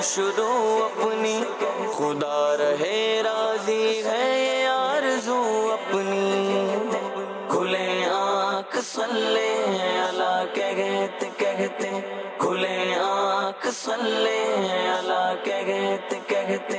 خاموش دو اپنی، خدا رہے راضی ہے یہ آرزو اپنی، کھلے آنکھ صلی اللہ کہتے کہتے، کھلے آنکھ صلی اللہ کہتے کہتے۔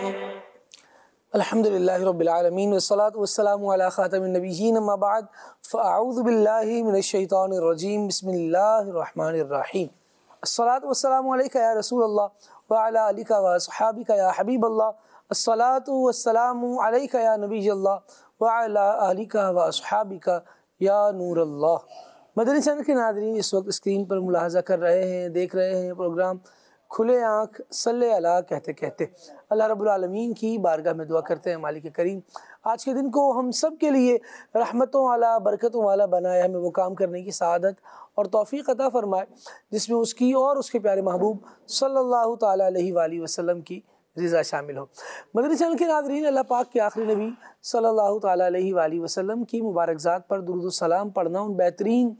الحمدللہ رب العالمین والصلاة والسلام علی خاتم النبیین، اما بعد فاعوذ باللہ من الشیطان الرجیم، بسم اللہ الرحمن الرحیم۔ الصلاة والسلام علیکہ یا رسول اللہ وعلی آلک واصحابک یا حبیب اللہ، الصلاة والسلام علیکہ یا نبی اللہ وعلی آلک واصحابک یا نور اللہ۔ مدنی چینل کے ناظرین، اس وقت اسکرین پر ملاحظہ کر رہے ہیں، دیکھ رہے ہیں پروگرام کھلے آنکھ صلی اللہ کہتے کہتے۔ اللہ رب العالمین کی بارگاہ میں دعا کرتے ہیں مالک کریم آج کے دن کو ہم سب کے لیے رحمتوں والا، برکتوں والا بنائے، ہمیں وہ کام کرنے کی سعادت اور توفیق عطا فرمائے جس میں اس کی اور اس کے پیارے محبوب صلی اللہ تعالیٰ علیہ وآلہ وسلم کی رضا شامل ہو۔ مدنی چینل کے ناظرین، اللہ پاک کے آخری نبی صلی اللہ تعالیٰ علیہ وآلہ وسلم کی مبارک ذات پر درود و سلام پڑھنا ان بہترین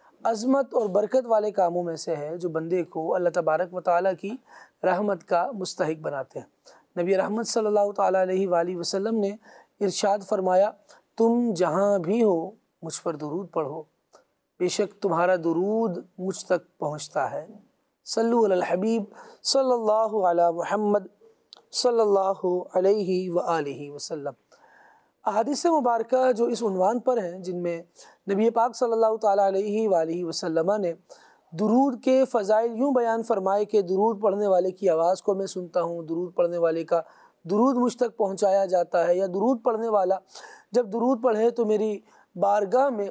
عظمت اور برکت والے کاموں میں سے ہے جو بندے کو اللہ تبارک و تعالیٰ کی رحمت کا مستحق بناتے ہیں۔ نبی رحمت صلی اللہ تعالیٰ علیہ وآلہ وسلم نے ارشاد فرمایا، تم جہاں بھی ہو مجھ پر درود پڑھو، بے شک تمہارا درود مجھ تک پہنچتا ہے۔ صلو علی الحبیب صلی اللہ علی محمد صلی اللہ علیہ وآلہ وسلم۔ احادیث مبارکہ جو اس عنوان پر ہیں، جن میں نبی پاک صلی اللہ تعالیٰ علیہ وآلہ وسلم نے درود کے فضائل یوں بیان فرمائے کہ درود پڑھنے والے کی آواز کو میں سنتا ہوں، درود پڑھنے والے کا درود مجھ تک پہنچایا جاتا ہے، یا درود پڑھنے والا جب درود پڑھے تو میری بارگاہ میں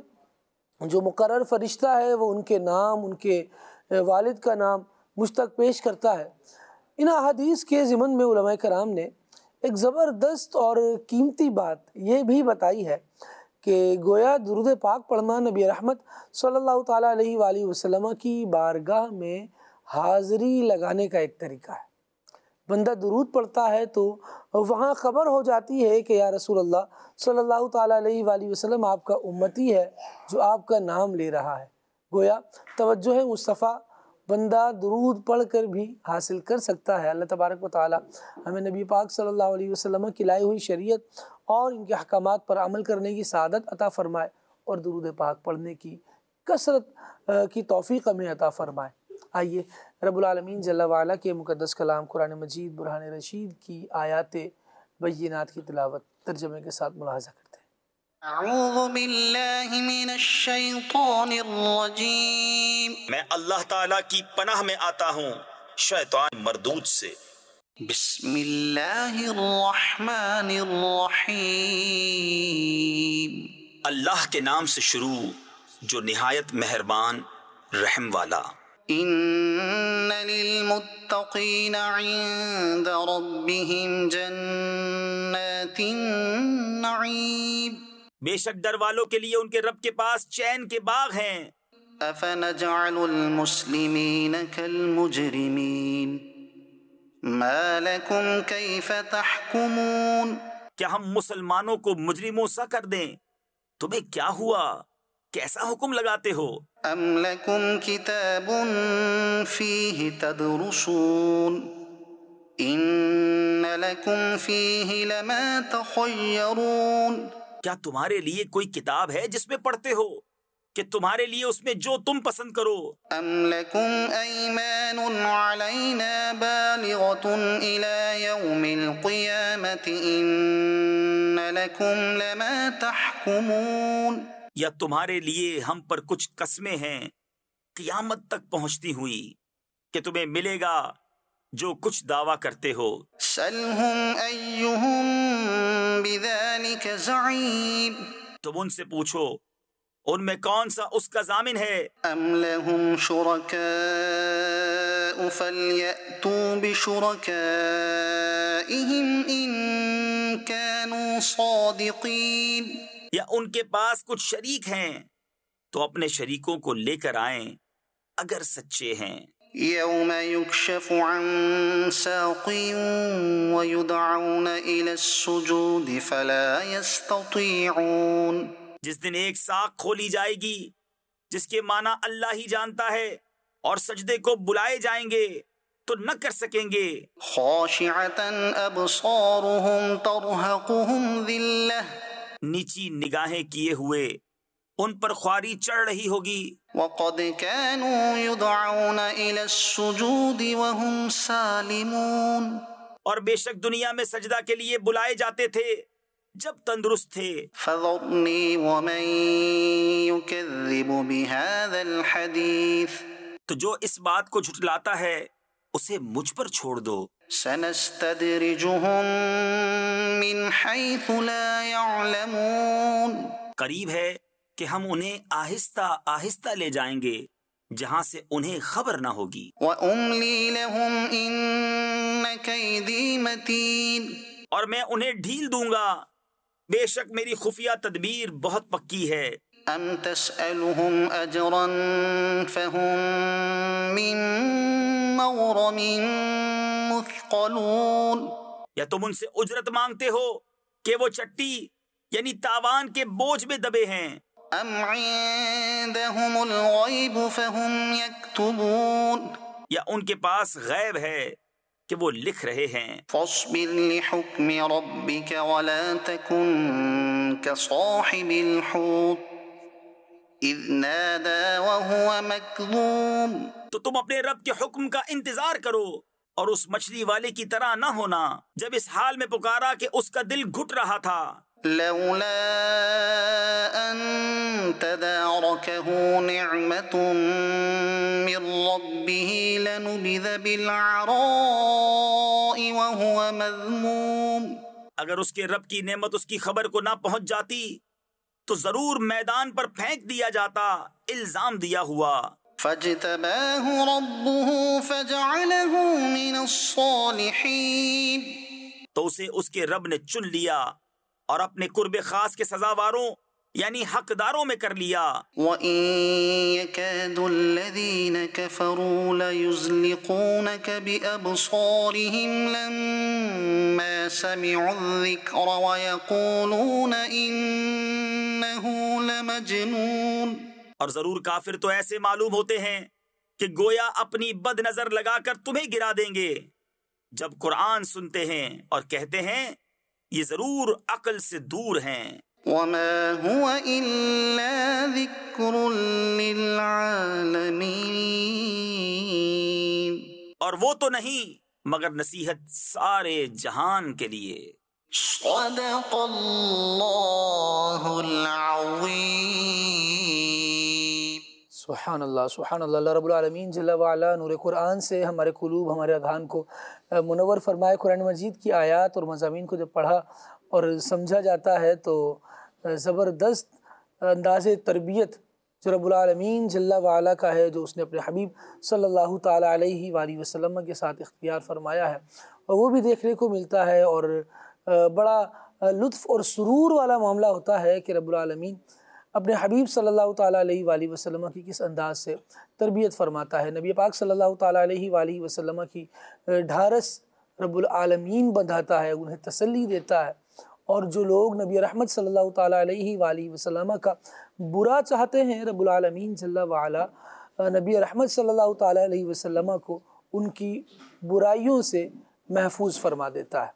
جو مقرر فرشتہ ہے وہ ان کے نام، ان کے والد کا نام مجھ تک پیش کرتا ہے۔ ان احادیث کے ضمن میں علماء کرام نے ایک زبردست اور قیمتی بات یہ بھی بتائی ہے کہ گویا درود پاک پڑھنا نبی رحمت صلی اللہ تعالیٰ علیہ وآلہ وسلم کی بارگاہ میں حاضری لگانے کا ایک طریقہ ہے۔ بندہ درود پڑھتا ہے تو وہاں خبر ہو جاتی ہے کہ یا رسول اللہ صلی اللہ تعالیٰ علیہ وآلہ وسلم آپ کا امتی ہے جو آپ کا نام لے رہا ہے۔ گویا توجہ مصطفیٰ بندہ درود پڑھ کر بھی حاصل کر سکتا ہے۔ اللہ تبارک و تعالی ہمیں نبی پاک صلی اللہ علیہ وسلم کی لائی ہوئی شریعت اور ان کے احکامات پر عمل کرنے کی سعادت عطا فرمائے اور درود پاک پڑھنے کی کثرت کی توفیق ہمیں عطا فرمائے۔ آئیے رب العالمین جل وعلا کے مقدس کلام قرآن مجید برہان رشید کی آیات بینات کی تلاوت ترجمے کے ساتھ ملاحظہ کرتے ہیں۔ اعوذ باللہ من الشیطان الرجیم، میں اللہ تعالیٰ کی پناہ میں آتا ہوں شیطان مردود سے۔ بسم اللہ الرحمن الرحیم، اللہ کے نام سے شروع جو نہایت مہربان رحم والا۔ ان للمتقین عند ربهم جنات النعیم، بے شک ڈر والوں کے لیے ان کے رب کے پاس چین کے باغ ہیں۔ افنجعل المسلمین کالمجرمین ما لکم کیف تحکمون، کیا ہم مسلمانوں کو مجرموں سا کر دیں؟ تمہیں کیا ہوا؟ کیسا حکم لگاتے ہو؟ ام لکم کتاب فیہ تدرسون ان لکم فیہ لما تخیرون، کیا تمہارے لیے کوئی کتاب ہے جس میں پڑھتے ہو کہ تمہارے لیے اس میں جو تم پسند کرو؟ ام لکم ایمان علینا بالغۃ الی یوم القیامۃ ان لکم لما تحکمون، یا تمہارے لیے ہم پر کچھ قسمیں ہیں قیامت تک پہنچتی ہوئی کہ تمہیں ملے گا جو کچھ دعویٰ کرتے ہو۔ سلہم ایہم بذالک زعیم، تم ان سے پوچھو ان میں کون سا اس کا ضامن ہے۔ ام لہم شرکاء فلیأتوا بشرکائہم ان کانوا صادقین، یا ان کے پاس کچھ شریک ہیں تو اپنے شریکوں کو لے کر آئیں اگر سچے ہیں۔ یوم یکشف عن ساق ویدعون الی السجود فلا یستطیعون، جس دن ایک ساق کھولی جائے گی جس کے معنی اللہ ہی جانتا ہے، اور سجدے کو بلائے جائیں گے تو نہ کر سکیں گے۔ خاشعة أبصارهم ترهقهم ذلة، نیچی نگاہیں کیے ہوئے ان پر خواری چڑھ رہی ہوگی۔ وقد كانوا يدعون إلى السجود وهم سالمون، اور بے شک دنیا میں سجدہ کے لیے بلائے جاتے تھے جب تندرست تھے۔ فذرني ومن يكذب بهذا الحديث، تو جو اس بات کو جھٹلاتا ہے اسے مجھ پر چھوڑ دو۔ سنستدرجهم من حيث لا يعلمون، قریب ہے کہ ہم انہیں آہستہ آہستہ لے جائیں گے جہاں سے انہیں خبر نہ ہوگی۔ وأملي لهم إن كيدي متين، اور میں انہیں ڈھیل دوں گا، بے شک میری خفیہ تدبیر بہت پکی ہے۔ أم تسألهم أجرا فهم من مغرم مثقلون، یا تم ان سے اجرت مانگتے ہو کہ وہ چٹی یعنی تاوان کے بوجھ میں دبے ہیں۔ أم عندهم الغيب فهم يكتبون، یا ان کے پاس غیب ہے کہ وہ لکھ رہے ہیں۔ فاصبر لحكم ربك ولا تكن كصاحب الحوت إذ نادى وهو مكظوم، تو تم اپنے رب کے حکم کا انتظار کرو اور اس مچھلی والے کی طرح نہ ہونا جب اس حال میں پکارا کہ اس کا دل گھٹ رہا تھا۔ لولا أن تداركه نعمة من ربه لنبذ بالعراء وهو مذموم، اگر اس کے رب کی نعمت اس کی خبر کو نہ پہنچ جاتی تو ضرور میدان پر پھینک دیا جاتا، الزام دیا ہوا۔ فاجتباه ربه فجعله من الصالحين، تو اسے اس کے رب نے چن لیا اور اپنے قرب خاص کے سزاواروں یعنی حقداروں میں کر لیا۔ وَإِن يَكَادُ الَّذِينَ كَفَرُوا لَيُزْلِقُونَكَ بِأَبْصَارِهِمْ لَمَّا سَمِعُوا الذِّكْرَ وَيَقُولُونَ إِنَّهُ لَمَجْنُونَ، اور ضرور کافر تو ایسے معلوم ہوتے ہیں کہ گویا اپنی بد نظر لگا کر تمہیں گرا دیں گے جب قرآن سنتے ہیں، اور کہتے ہیں یہ ضرور عقل سے دور ہیں۔ وَمَا هُوَ إِلَّا ذِكْرٌ لِّلْعَالَمِينَ، اور وہ تو نہیں مگر نصیحت سارے جہان کے لیے۔ صدق اللہ العظیم۔ سبحان اللہ سبحان اللہ۔ اللہ رب العالمین جل وعلا نور قرآن سے ہمارے قلوب ہمارے اذہان کو منور فرمائے۔ قرآن مجید کی آیات اور مضامین کو جب پڑھا اور سمجھا جاتا ہے تو زبردست انداز تربیت جو رب العالمین جل وعلا کا ہے، جو اس نے اپنے حبیب صلی اللہ تعالیٰ علیہ وآلہ وسلم کے ساتھ اختیار فرمایا ہے، اور وہ بھی دیکھنے کو ملتا ہے، اور بڑا لطف اور سرور والا معاملہ ہوتا ہے کہ رب العالمین اپنے حبیب صلی اللہ تعالیٰ علیہ وآلہ وسلم کی کس انداز سے تربیت فرماتا ہے۔ نبی پاک صلی اللہ تعالیٰ علیہ وآلہ وسلم کی ڈھارس رب العالمین بندھاتا ہے، انہیں تسلی دیتا ہے، اور جو لوگ نبی رحمت صلی اللہ تعالیٰ علیہ وآلہ وسلم کا برا چاہتے ہیں، رب العالمین جل وعلا نبی رحمت صلی اللہ تعالیٰ علیہ وسلم کو ان کی برائیوں سے محفوظ فرما دیتا ہے۔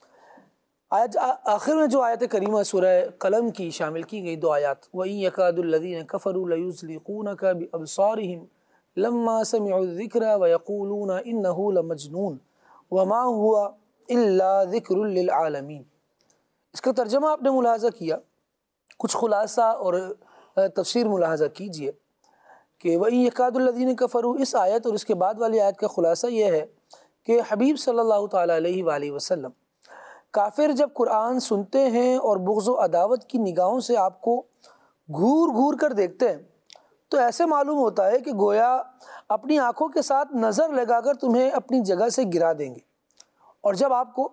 آج آخر میں جو آیت کریمہ سورہ قلم کی شامل کی گئی دو آیات، وَإِن يَكَادُ الَّذِينَ كَفَرُوا لَيُزْلِقُونَكَ بِأَبْصَارِهِمْ لَمَّا سَمِعُوا الذِّكْرَ وَيَقُولُونَ إِنَّهُ لَمَجْنُونٌ وَمَا هُوَ إِلَّا ذِكْرٌ لِّلْعَالَمِينَ۔ اس کا ترجمہ آپ نے ملاحظہ کیا، کچھ خلاصہ اور تفسیر ملاحظہ کیجئے کہ وَإِن يَكَادُ الَّذِينَ كَفَرُوا، اس آیت اور اس کے بعد والی آیت کا خلاصہ یہ ہے کہ حبیب صلی اللہ تعالیٰ علیہ وآلہ وسلم کافر جب قرآن سنتے ہیں اور بغض و عداوت کی نگاہوں سے آپ کو گھور گھور کر دیکھتے ہیں تو ایسے معلوم ہوتا ہے کہ گویا اپنی آنکھوں کے ساتھ نظر لگا کر تمہیں اپنی جگہ سے گرا دیں گے، اور جب آپ کو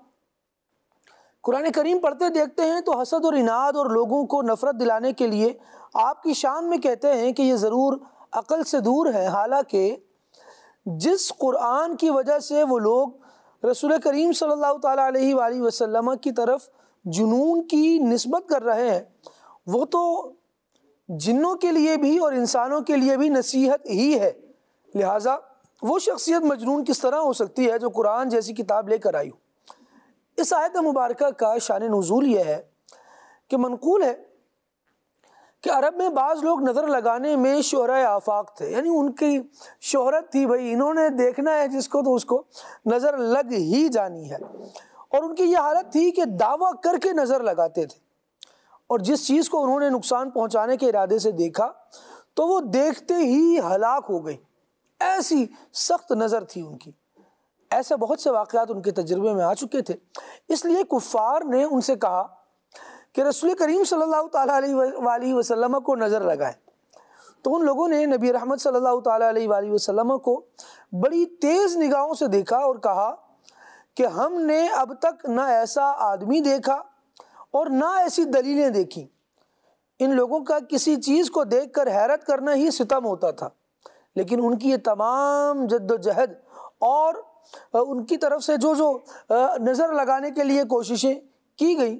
قرآن کریم پڑھتے دیکھتے ہیں تو حسد اور عناد اور لوگوں کو نفرت دلانے کے لیے آپ کی شان میں کہتے ہیں کہ یہ ضرور عقل سے دور ہے، حالانکہ جس قرآن کی وجہ سے وہ لوگ رسول کریم صلی اللہ تعالیٰ علیہ وآلہ وسلم کی طرف جنون کی نسبت کر رہے ہیں، وہ تو جنوں کے لیے بھی اور انسانوں کے لیے بھی نصیحت ہی ہے۔ لہٰذا وہ شخصیت مجنون کس طرح ہو سکتی ہے جو قرآن جیسی کتاب لے کر آئی ہو؟ اس آیت مبارکہ کا شان نزول یہ ہے کہ منقول ہے کہ عرب میں بعض لوگ نظر لگانے میں شہرۂ آفاق تھے، یعنی ان کی شہرت تھی، بھائی انہوں نے دیکھنا ہے جس کو تو اس کو نظر لگ ہی جانی ہے، اور ان کی یہ حالت تھی کہ دعویٰ کر کے نظر لگاتے تھے، اور جس چیز کو انہوں نے نقصان پہنچانے کے ارادے سے دیکھا تو وہ دیکھتے ہی ہلاک ہو گئی، ایسی سخت نظر تھی ان کی۔ ایسے بہت سے واقعات ان کے تجربے میں آ چکے تھے، اس لیے کفار نے ان سے کہا کہ رسول کریم صلی اللہ تعالیٰ علیہ وآلہ وسلم کو نظر لگائیں۔ تو ان لوگوں نے نبی رحمت صلی اللہ تعالیٰ علیہ وآلہ وسلم کو بڑی تیز نگاہوں سے دیکھا اور کہا کہ ہم نے اب تک نہ ایسا آدمی دیکھا اور نہ ایسی دلیلیں دیکھیں۔ ان لوگوں کا کسی چیز کو دیکھ کر حیرت کرنا ہی ستم ہوتا تھا، لیکن ان کی یہ تمام جد و جہد اور ان کی طرف سے جو نظر لگانے کے لیے کوششیں کی گئیں،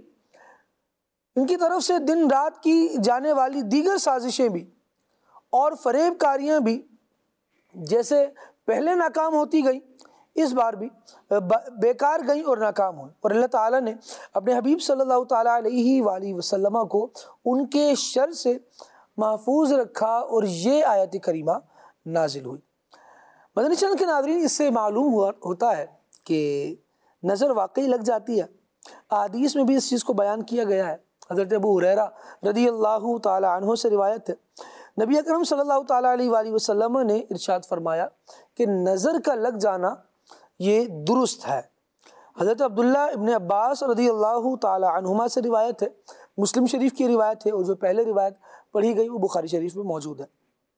ان کی طرف سے دن رات کی جانے والی دیگر سازشیں بھی اور فریب کاریاں بھی جیسے پہلے ناکام ہوتی گئیں، اس بار بھی بیکار گئیں اور ناکام ہوئیں، اور اللہ تعالیٰ نے اپنے حبیب صلی اللہ تعالیٰ علیہ وآلہ وسلم کو ان کے شر سے محفوظ رکھا، اور یہ آیت کریمہ نازل ہوئی۔ مدنی چینل کے ناظرین، اس سے معلوم ہوتا ہے کہ نظر واقعی لگ جاتی ہے۔ احادیث میں بھی اس چیز کو بیان کیا گیا ہے۔ حضرت ابو ہریرہ رضی اللہ تعالی عنہ سے روایت ہے، نبی اکرم صلی اللہ تعالیٰ علیہ وآلہ وسلم نے ارشاد فرمایا کہ نظر کا لگ جانا یہ درست ہے۔ حضرت عبداللہ ابن عباس رضی اللہ تعالی عنہما سے روایت ہے، مسلم شریف کی روایت ہے، اور جو پہلے روایت پڑھی گئی وہ بخاری شریف میں موجود ہے۔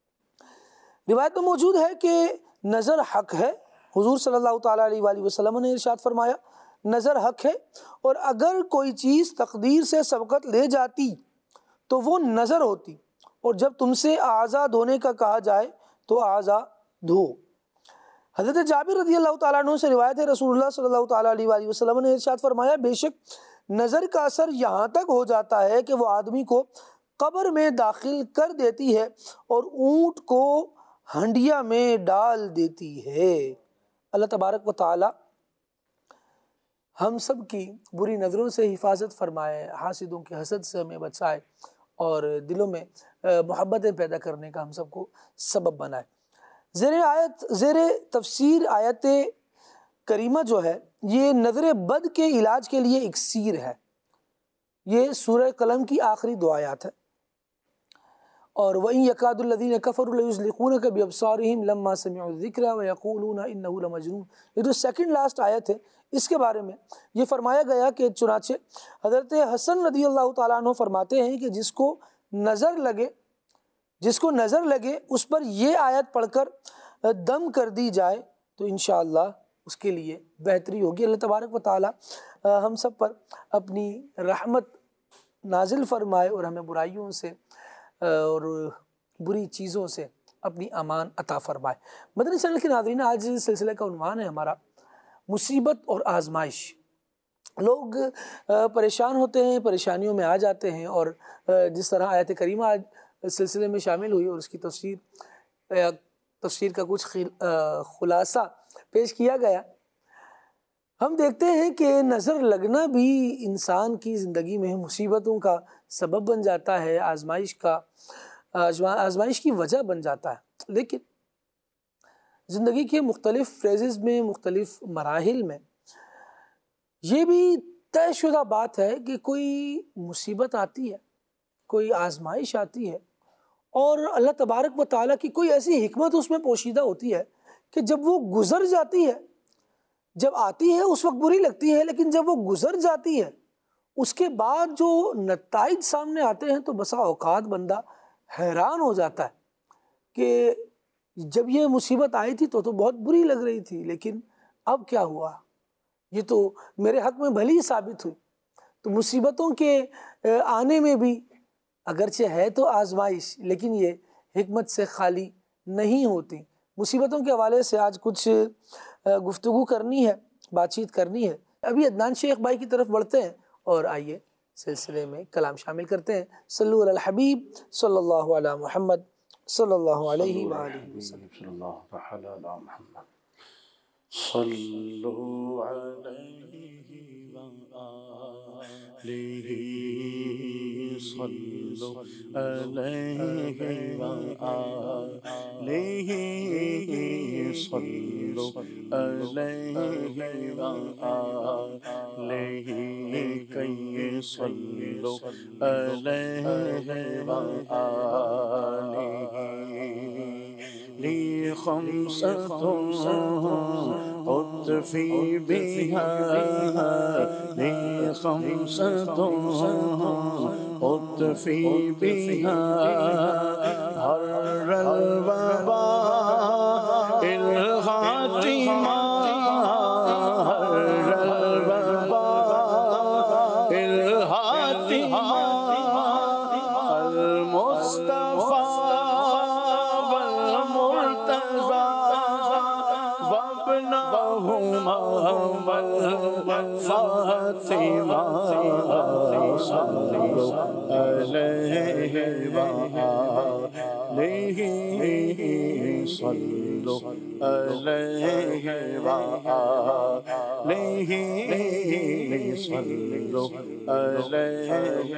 روایت میں موجود ہے کہ نظر حق ہے۔ حضور صلی اللہ تعالیٰ علیہ وآلہ وسلم نے ارشاد فرمایا نظر حق ہے، اور اگر کوئی چیز تقدیر سے سبقت لے جاتی تو وہ نظر ہوتی، اور جب تم سے اعضا دھونے کا کہا جائے تو اعضا دھو۔ حضرت جابر رضی اللہ تعالیٰ عنہ سے روایت ہے، رسول اللہ صلی اللہ تعالیٰ علیہ وآلہ وسلم نے ارشاد فرمایا بے شک نظر کا اثر یہاں تک ہو جاتا ہے کہ وہ آدمی کو قبر میں داخل کر دیتی ہے اور اونٹ کو ہنڈیا میں ڈال دیتی ہے۔ اللہ تبارک و تعالی ہم سب کی بری نظروں سے حفاظت فرمائے، حاسدوں کے حسد سے ہمیں بچائے، اور دلوں میں محبتیں پیدا کرنے کا ہم سب کو سبب بنائے۔ زیر تفسیر آیت کریمہ جو ہے یہ نظر بد کے علاج کے لیے اکسیر ہے۔ یہ سورہ قلم کی آخری دو آیات ہے، اور وَإِن يَكَادُ الَّذِينَ كَفَرُوا لَيُزْلِقُونَكَ بِأَبْصَارِهِمْ لَمَّا سَمِعُوا الذِّكْرَ وَيَقُولُونَ إِنَّهُ لَمَجْنُونٌ۔ یہ جو سیکنڈ لاسٹ آیت ہے، اس کے بارے میں یہ فرمایا گیا کہ چنانچہ حضرت حسن رضی اللہ تعالیٰ عنہ فرماتے ہیں کہ جس کو نظر لگے اس پر یہ آیت پڑھ کر دم کر دی جائے تو انشاءاللہ اس کے لیے بہتری ہوگی۔ اللہ تبارک و تعالی ہم سب پر اپنی رحمت نازل فرمائے، اور ہمیں برائیوں سے اور بری چیزوں سے اپنی امان عطا فرمائے۔ مدنی چینل کے ناظرین، آج سلسلے کا عنوان ہے ہمارا مصیبت اور آزمائش۔ لوگ پریشان ہوتے ہیں، پریشانیوں میں آ جاتے ہیں، اور جس طرح آیت کریمہ آج سلسلے میں شامل ہوئی اور اس کی تفسیر کا کچھ خلاصہ پیش کیا گیا، ہم دیکھتے ہیں کہ نظر لگنا بھی انسان کی زندگی میں مصیبتوں کا سبب بن جاتا ہے، آزمائش کی وجہ بن جاتا ہے۔ لیکن زندگی کے مختلف فیزز میں، مختلف مراحل میں یہ بھی طے شدہ بات ہے کہ کوئی مصیبت آتی ہے، کوئی آزمائش آتی ہے، اور اللہ تبارک و تعالیٰ کی کوئی ایسی حکمت اس میں پوشیدہ ہوتی ہے کہ جب وہ گزر جاتی ہے، جب آتی ہے اس وقت بری لگتی ہے، لیکن جب وہ گزر جاتی ہے اس کے بعد جو نتائج سامنے آتے ہیں تو بسا اوقات بندہ حیران ہو جاتا ہے کہ جب یہ مصیبت آئی تھی تو بہت بری لگ رہی تھی، لیکن اب کیا ہوا، یہ تو میرے حق میں بھلی ثابت ہوئی۔ تو مصیبتوں کے آنے میں بھی اگرچہ ہے تو آزمائش، لیکن یہ حکمت سے خالی نہیں ہوتی۔ مصیبتوں کے حوالے سے آج کچھ گفتگو کرنی ہے، بات چیت کرنی ہے۔ ابھی عدنان شیخ بھائی کی طرف بڑھتے ہیں اور آئیے سلسلے میں کلام شامل کرتے ہیں۔ صلو علی الحبیب صلی اللہ علی محمد صلی اللہ علیہ وآلہ وسلم. صلی اللہ تعالی علی محمد. صلو علیہ وآلہ، صلو علیہ وآلہ، صلو علیہ وآلہ، کئی صلو علیہ وآلہ. لی خمسۃ اطفی بہا، لی خمسۃ اطفی بہا حر الوباء الخاتمہ، حر الوباء الخاتمہ، المصطفیٰ فاطمہ. صلو علیہ وآلہ، صلو علیہ وآلہ، صلو علیہ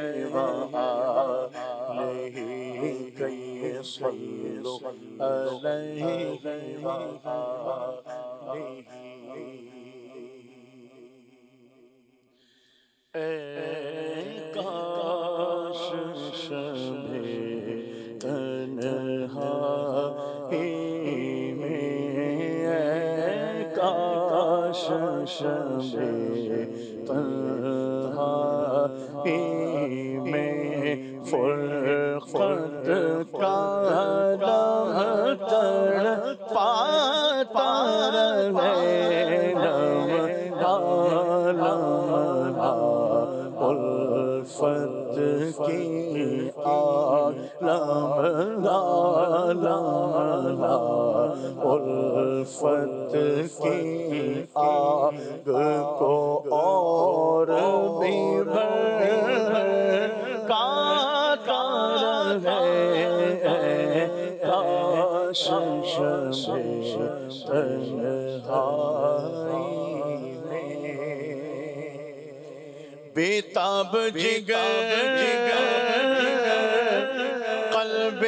وآلہ، کئی صلو علیہ وآلہ. اے کاش شب تنہائی میں، اے کاش شب تنہائی میں فرقت کا تڑپاتا رہے الفت کی عالم الفت کی آگ کو اور بھی بھڑکاتا رہے. کاش شب تنہائی بیتاب جگر قلب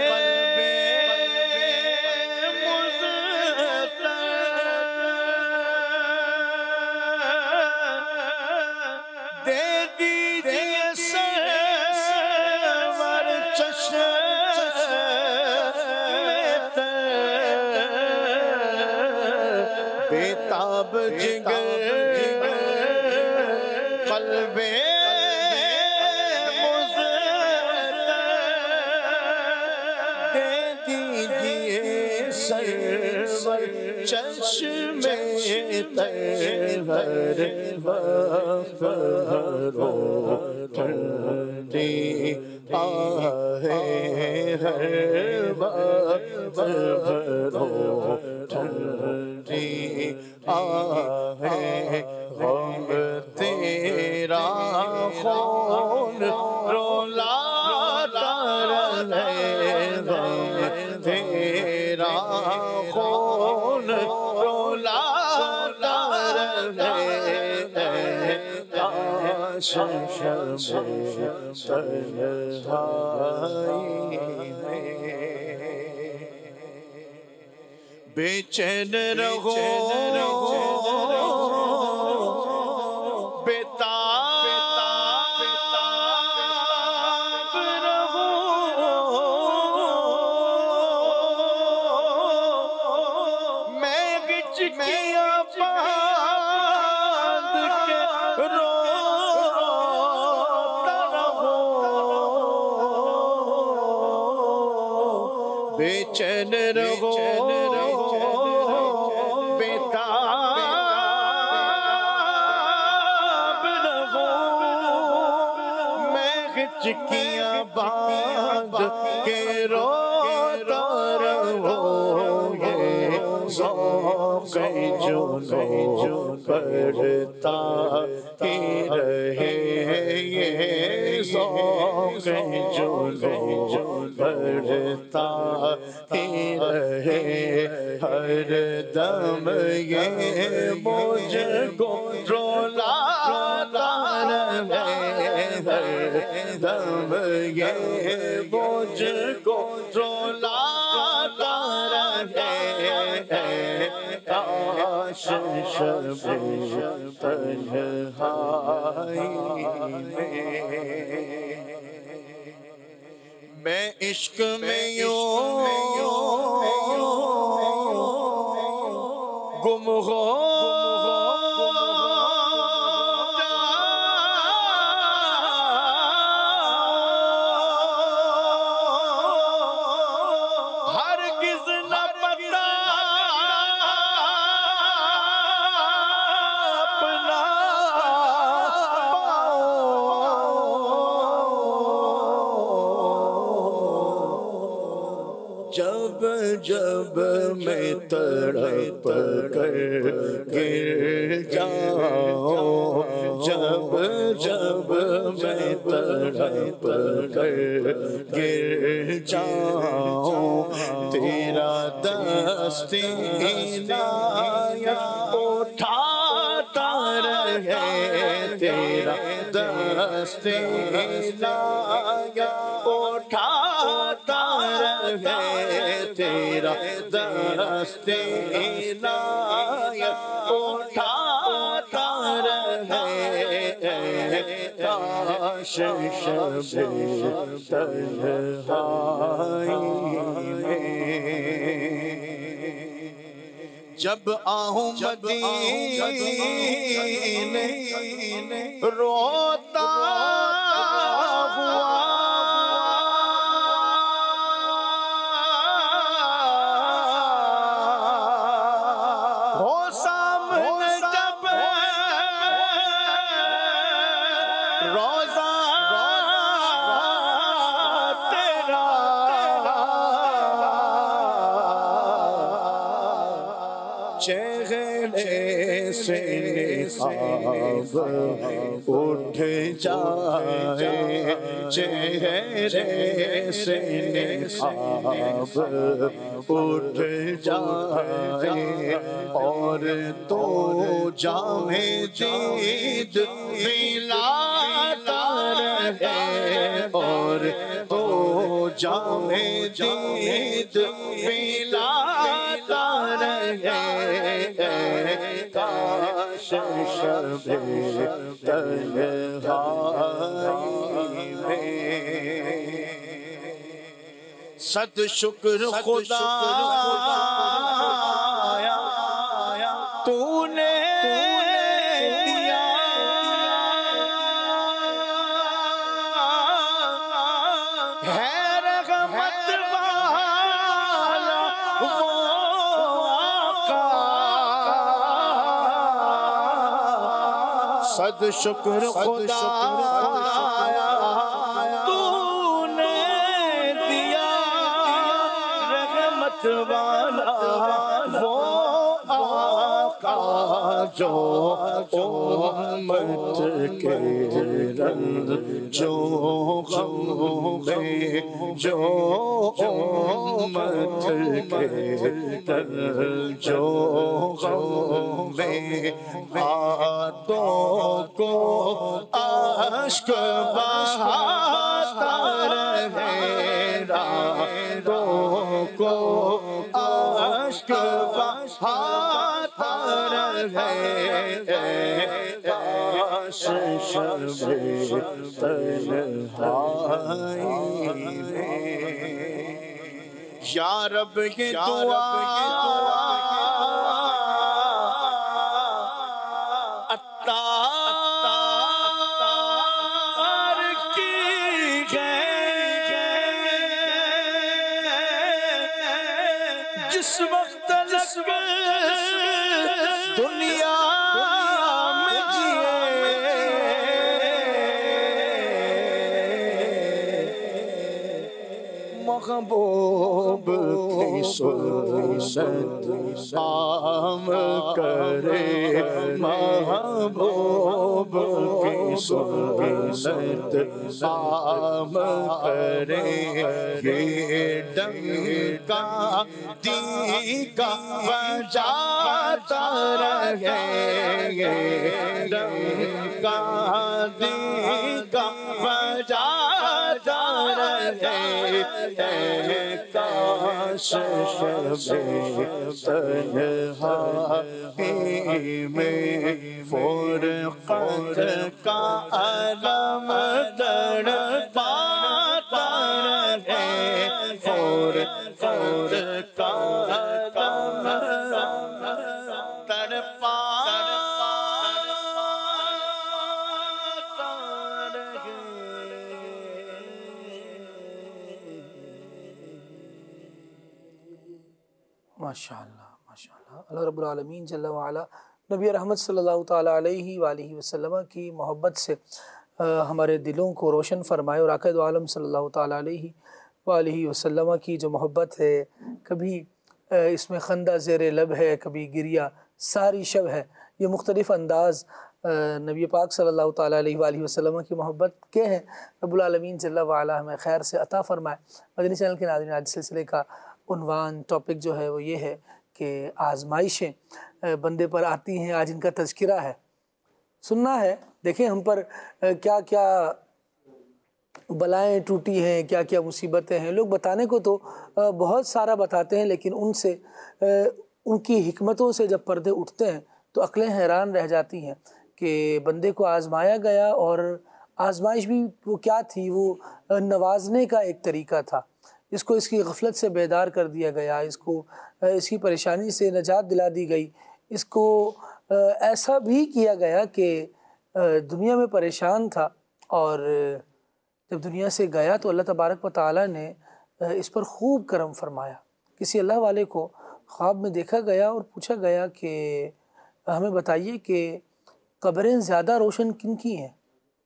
مضطرب، دے دیجئے سرور چشم بیتاب جگر قلب مضطرب، دے دیجئے سرور چشم تر وقت بھرو ٹھنڈی آہے، ہر وقت بھرو ٹھنڈی آہے، غم تیرا خون رولاتا رہے، غم تیرا خون رولاتا رہے. کاش شب تنہائی میں بے چین رہو، بے چین رہو، بیتاب رہو، میں ہچکیاں باندھ کے روتا رہوں، یہ ذوق جنوں بڑھتا ہی رہے یہ ذوق جنوں بڑھتا ہی رہے ہر دم یہ مجھ کو رلاتا رہے ہر دم یہ مجھ کو رلاتا رہے کاش شب تنہائی میں عشق میں یوں گم ہو ہرگز نہ پتا اپنا جب جب میں تڑپ کر گر جاؤں جب جب میں تڑپ کر گر جاؤں تیرا دست عنایت اٹھاتا رہے تیرا دست عنایت اٹھاتا رہے تیرا دست عنایت اٹھاتا رہے کاش شب تنہائی میں جب آؤں مدینے روتا ہوا ہو سامنے جب روضہ تیرا چہرے سے نقاب اٹھ جائے چہرے سے نقاب اٹھ جائے اور تو جام دید پلاتا رہے اور تو جام دید پلاتا رہے کاش شب تنہائی میں صد شکر خدا تو نے دیا ہے رحمت والا وہ آقا صد شکر خدا تو نے دیا رحمت والا وہ آقا جو امت کے رنگ جو غم میں جو امت کے رنگ جو غم میں ہاتھوں کو اشک بہاتا رہے راتوں کو اشک بہاتا رہے کاش شب تنہائی میں یا رب یہ دعا عطار کی ہے جس وقت دنیا میں جیے محبوب کی سنت عام کرے، محبوب کی سنت عام کرے، یہ ڈنکا دیگا بجاتا رہے، یہ ڈنکا دیگا بجاتا رہے، کاش شب تنہائی میں فرقت کا علم تڑپاتا رہے، فرقت کا علم تڑپاتا رہے۔ ماشاءاللہ ماشاءاللہ۔ اللہ رب العالمین جل وعلا نبی رحمت صلی اللہ تعالیٰ علیہ وآلہ وسلم کی محبت سے ہمارے دلوں کو روشن فرمائے، اور آقا دو عالم صلی اللہ تعالیٰ علیہ وآلہ وسلم کی جو محبت ہے، کبھی اس میں خندہ زیر لب ہے، کبھی گریہ ساری شب ہے، یہ مختلف انداز نبی پاک صلی اللہ تعالیٰ علیہ وآلہ وسلم کی محبت کے ہیں۔ رب العالمین جل وعلا ہمیں خیر سے عطا فرمائے۔ مدنی چینل کے ناظرین، آج سلسلے کا عنوان ٹاپک جو ہے وہ یہ ہے کہ آزمائشیں بندے پر آتی ہیں، آج ان کا تذکرہ ہے، سننا ہے۔ دیکھیں ہم پر کیا کیا بلائیں ٹوٹی ہیں، کیا کیا مصیبتیں ہیں۔ لوگ بتانے کو تو بہت سارا بتاتے ہیں، لیکن ان کی حکمتوں سے جب پردے اٹھتے ہیں تو عقلیں حیران رہ جاتی ہیں کہ بندے کو آزمایا گیا، اور آزمائش بھی وہ کیا تھی، وہ نوازنے کا ایک طریقہ تھا۔ اس کو اس کی غفلت سے بیدار کر دیا گیا، اس کو اس کی پریشانی سے نجات دلا دی گئی، اس کو ایسا بھی کیا گیا کہ دنیا میں پریشان تھا، اور جب دنیا سے گیا تو اللہ تبارک و تعالیٰ نے اس پر خوب کرم فرمایا۔ کسی اللہ والے کو خواب میں دیکھا گیا اور پوچھا گیا کہ ہمیں بتائیے کہ قبریں زیادہ روشن کن کی ہیں،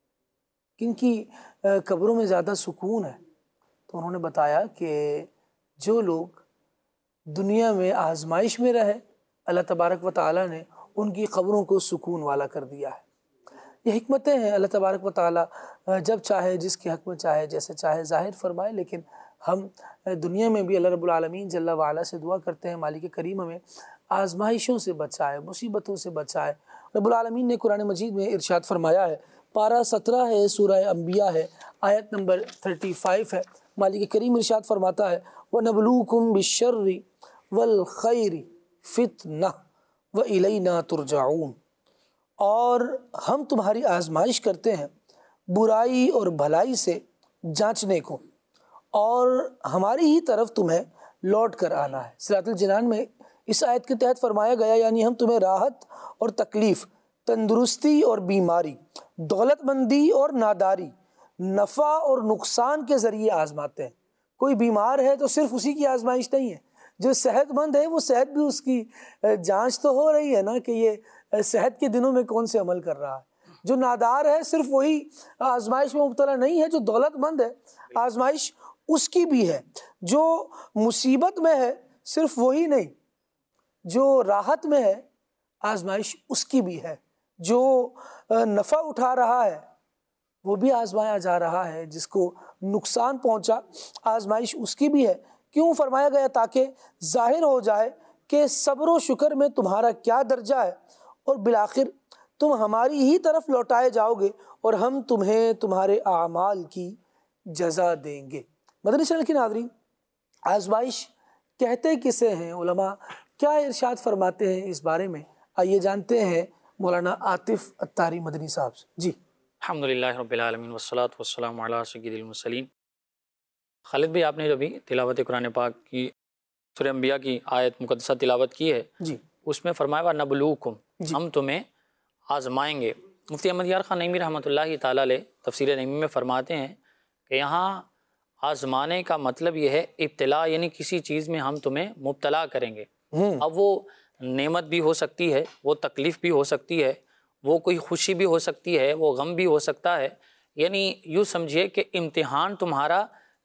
کن کی قبروں میں زیادہ سکون ہے؟ تو انہوں نے بتایا کہ جو لوگ دنیا میں آزمائش میں رہے، اللہ تبارک و تعالیٰ نے ان کی قبروں کو سکون والا کر دیا ہے۔ یہ حکمتیں ہیں، اللہ تبارک و تعالیٰ جب چاہے، جس کے حق میں چاہے، جیسے چاہے ظاہر فرمائے، لیکن ہم دنیا میں بھی اللہ رب العالمین جل وعلا سے دعا کرتے ہیں مالک کریم ہمیں آزمائشوں سے بچائے، مصیبتوں سے بچائے۔ رب العالمین نے قرآن مجید میں ارشاد فرمایا ہے، پارہ 17 ہے، سورہ انبیاء ہے، آیت نمبر 35 ہے۔ مالک کریم ارشاد فرماتا ہے، وَنَبْلُوكُمْ بِالشَّرِّ وَالْخَيْرِ فِتْنَةً وَإِلَيْنَا تُرْجَعُونَ، اور ہم تمہاری آزمائش کرتے ہیں برائی اور بھلائی سے جانچنے کو، اور ہماری ہی طرف تمہیں لوٹ کر آنا ہے۔ صراط الجنان میں اس آیت کے تحت فرمایا گیا، یعنی ہم تمہیں راحت اور تکلیف، تندرستی اور بیماری، دولت مندی اور ناداری، نفع اور نقصان کے ذریعے آزماتے ہیں۔ کوئی بیمار ہے تو صرف اسی کی آزمائش نہیں ہے، جو صحت مند ہے وہ صحت بھی اس کی جانچ تو ہو رہی ہے نا کہ یہ صحت کے دنوں میں کون سے عمل کر رہا ہے۔ جو نادار ہے صرف وہی آزمائش میں مبتلا نہیں ہے، جو دولت مند ہے آزمائش اس کی بھی ہے۔ جو مصیبت میں ہے صرف وہی نہیں، جو راحت میں ہے آزمائش اس کی بھی ہے۔ جو نفع اٹھا رہا ہے وہ بھی آزمایا جا رہا ہے، جس کو نقصان پہنچا آزمائش اس کی بھی ہے۔ کیوں فرمایا گیا؟ تاکہ ظاہر ہو جائے کہ صبر و شکر میں تمہارا کیا درجہ ہے، اور بالآخر تم ہماری ہی طرف لوٹائے جاؤ گے، اور ہم تمہیں تمہارے اعمال کی جزا دیں گے۔ مدنی چینل کے ناظرین، آزمائش کہتے کسے ہیں؟ علماء کیا ارشاد فرماتے ہیں اس بارے میں؟ آئیے جانتے ہیں مولانا عاطف اتاری مدنی صاحب سے۔ جی الحمدللہ رب العالمین والصلاة والسلام علی سید المرسلین۔ خالد بھائی، آپ نے جو بھی تلاوت قرآن پاک کی سورہ انبیاء کی آیت مقدسہ تلاوت کی ہے، جی اس میں فرمایا وَنَبْلُوكُمْ، ہم تمہیں آزمائیں گے۔ مفتی احمد یار خان نعیمی رحمۃ اللہ تعالیٰ علیہ تفسیر نعیمی میں فرماتے ہیں کہ یہاں آزمانے کا مطلب یہ ہے ابتلا، یعنی کسی چیز میں ہم تمہیں مبتلا کریں گے۔ اب وہ نعمت بھی ہو سکتی ہے، وہ تکلیف بھی ہو سکتی ہے، وہ کوئی خوشی بھی ہو سکتی ہے، وہ غم بھی ہو سکتا ہے، یعنی یوں سمجھیے کہ امتحان تمہارا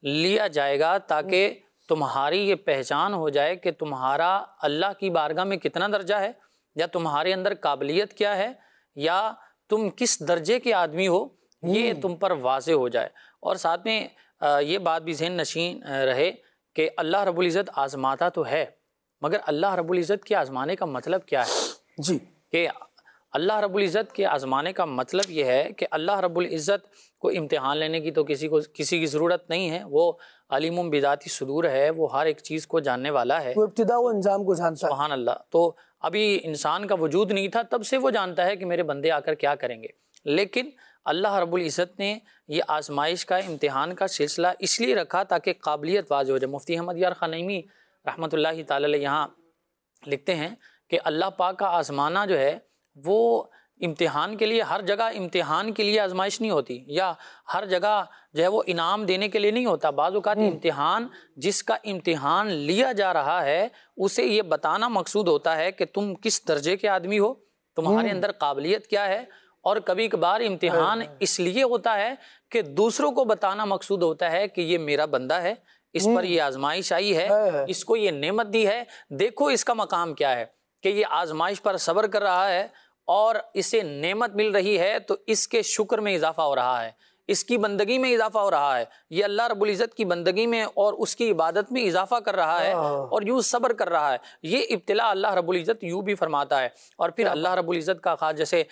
لیا جائے گا تاکہ تمہاری یہ پہچان ہو جائے کہ تمہارا اللہ کی بارگاہ میں کتنا درجہ ہے، یا تمہارے اندر قابلیت کیا ہے، یا تم کس درجے کے آدمی ہو، یہ تم پر واضح ہو جائے۔ اور ساتھ میں یہ بات بھی ذہن نشین رہے کہ اللہ رب العزت آزماتا تو ہے، مگر اللہ رب العزت کے آزمانے کا مطلب کیا ہے؟ جی، کہ اللہ رب العزت کے آزمانے کا مطلب یہ ہے کہ اللہ رب العزت کو امتحان لینے کی تو کسی کی ضرورت نہیں ہے، وہ علیم بذات صدور ہے، وہ ہر ایک چیز کو جاننے والا ہے، وہ ابتدا و انجام کو جانتا ہے۔ سبحان اللہ۔ تو ابھی انسان کا وجود نہیں تھا، تب سے وہ جانتا ہے کہ میرے بندے آ کر کیا کریں گے، لیکن اللہ رب العزت نے یہ آزمائش کا، امتحان کا سلسلہ اس لیے رکھا تاکہ قابلیت واضح ہو جائے۔ مفتی احمد یار خان نعیمی رحمۃ اللہ تعالی علیہ یہاں لکھتے ہیں کہ اللہ پاک کا آزمانا جو ہے وہ امتحان کے لیے، ہر جگہ امتحان کے لیے آزمائش نہیں ہوتی، یا ہر جگہ جو ہے وہ انعام دینے کے لیے نہیں ہوتا۔ بعض اوقات امتحان، جس کا امتحان لیا جا رہا ہے، اسے یہ بتانا مقصود ہوتا ہے کہ تم کس درجے کے آدمی ہو، تمہارے اندر قابلیت کیا ہے۔ اور کبھی کبھار امتحان اس لیے ہوتا ہے کہ دوسروں کو بتانا مقصود ہوتا ہے کہ یہ میرا بندہ ہے، اس پر یہ آزمائش آئی ہے، اس کو یہ نعمت دی ہے، دیکھو اس کا مقام کیا ہے، کہ یہ آزمائش پر صبر کر رہا ہے اور اسے نعمت مل رہی ہے تو اس کے شکر میں اضافہ ہو رہا ہے، اس کی بندگی میں اضافہ ہو رہا ہے، یہ اللہ رب العزت کی بندگی میں اور اس کی عبادت میں اضافہ کر رہا ہے اور یوں صبر کر رہا ہے۔ یہ ابتلا اللہ رب العزت یوں بھی فرماتا ہے۔ اور پھر اللہ رب العزت کا خاص، جیسے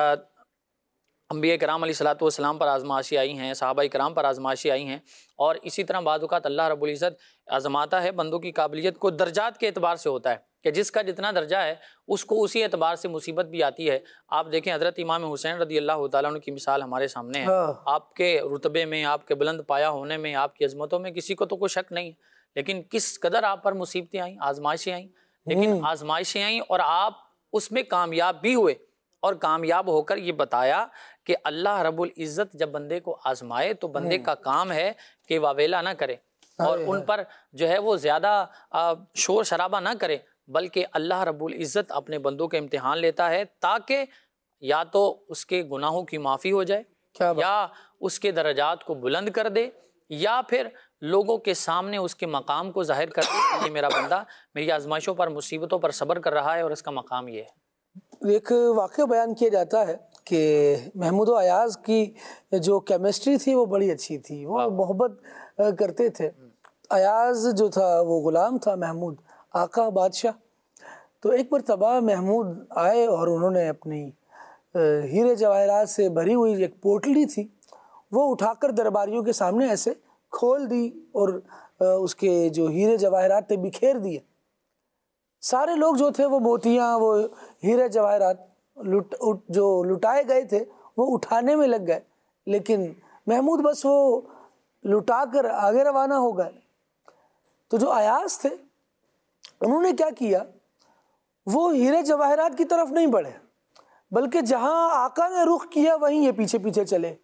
انبیاء کرام علیہ الصلوۃ والسلام پر آزمائشیں آئی ہیں، صحابہ کرام پر آزمائشیں آئی ہیں، اور اسی طرح بعض اوقات اللہ رب العزت آزماتا ہے بندوں کی قابلیت کو، درجات کے اعتبار سے ہوتا ہے کہ جس کا جتنا درجہ ہے اس کو اسی اعتبار سے مصیبت بھی آتی ہے۔ آپ دیکھیں حضرت امام حسین رضی اللہ تعالیٰ عنہ کی مثال ہمارے سامنے ہے، آپ کے رتبے میں، آپ کے بلند پایا ہونے میں، آپ کی عظمتوں میں کسی کو تو کوئی شک نہیں، لیکن کس قدر آپ پر مصیبتیں آئیں، آزمائشیں آئیں، لیکن آزمائشیں آئیں اور آپ اس میں کامیاب بھی ہوئے، اور کامیاب ہو کر یہ بتایا کہ اللہ رب العزت جب بندے کو آزمائے تو بندے کا کام ہے کہ واویلا نہ کرے اور ان پر جو ہے وہ زیادہ شور شرابہ نہ کرے، بلکہ اللہ رب العزت اپنے بندوں کے امتحان لیتا ہے تاکہ یا تو اس کے گناہوں کی معافی ہو جائے، یا اس کے درجات کو بلند کر دے، یا پھر لوگوں کے سامنے اس کے مقام کو ظاہر کر دے کہ یہ میرا بندہ میری آزمائشوں پر، مصیبتوں پر صبر کر رہا ہے اور اس کا مقام یہ ہے۔ ایک واقعہ بیان کیا جاتا ہے کہ محمود و ایاز کی جو کیمسٹری تھی وہ بڑی اچھی تھی، وہ محبت کرتے تھے۔ ایاز جو تھا وہ غلام تھا، محمود آقا بادشاہ۔ تو ایک مرتبہ محمود آئے اور انہوں نے اپنی ہیرے جواہرات سے بھری ہوئی ایک پوٹلی تھی وہ اٹھا کر درباریوں کے سامنے ایسے کھول دی اور اس کے جو ہیرے جواہرات تھے بکھیر دیے۔ سارے لوگ جو تھے وہ موتیاں، وہ ہیرے جواہرات جو لٹائے گئے تھے وہ اٹھانے میں لگ گئے، لیکن محمود بس وہ لٹا کر آگے روانہ ہو گئے۔ تو جو ایاز تھے انہوں نے کیا کیا، وہ ہیرے جواہرات کی طرف نہیں بڑھے، بلکہ جہاں آقا نے رخ کیا وہیں یہ پیچھے پیچھے چلے۔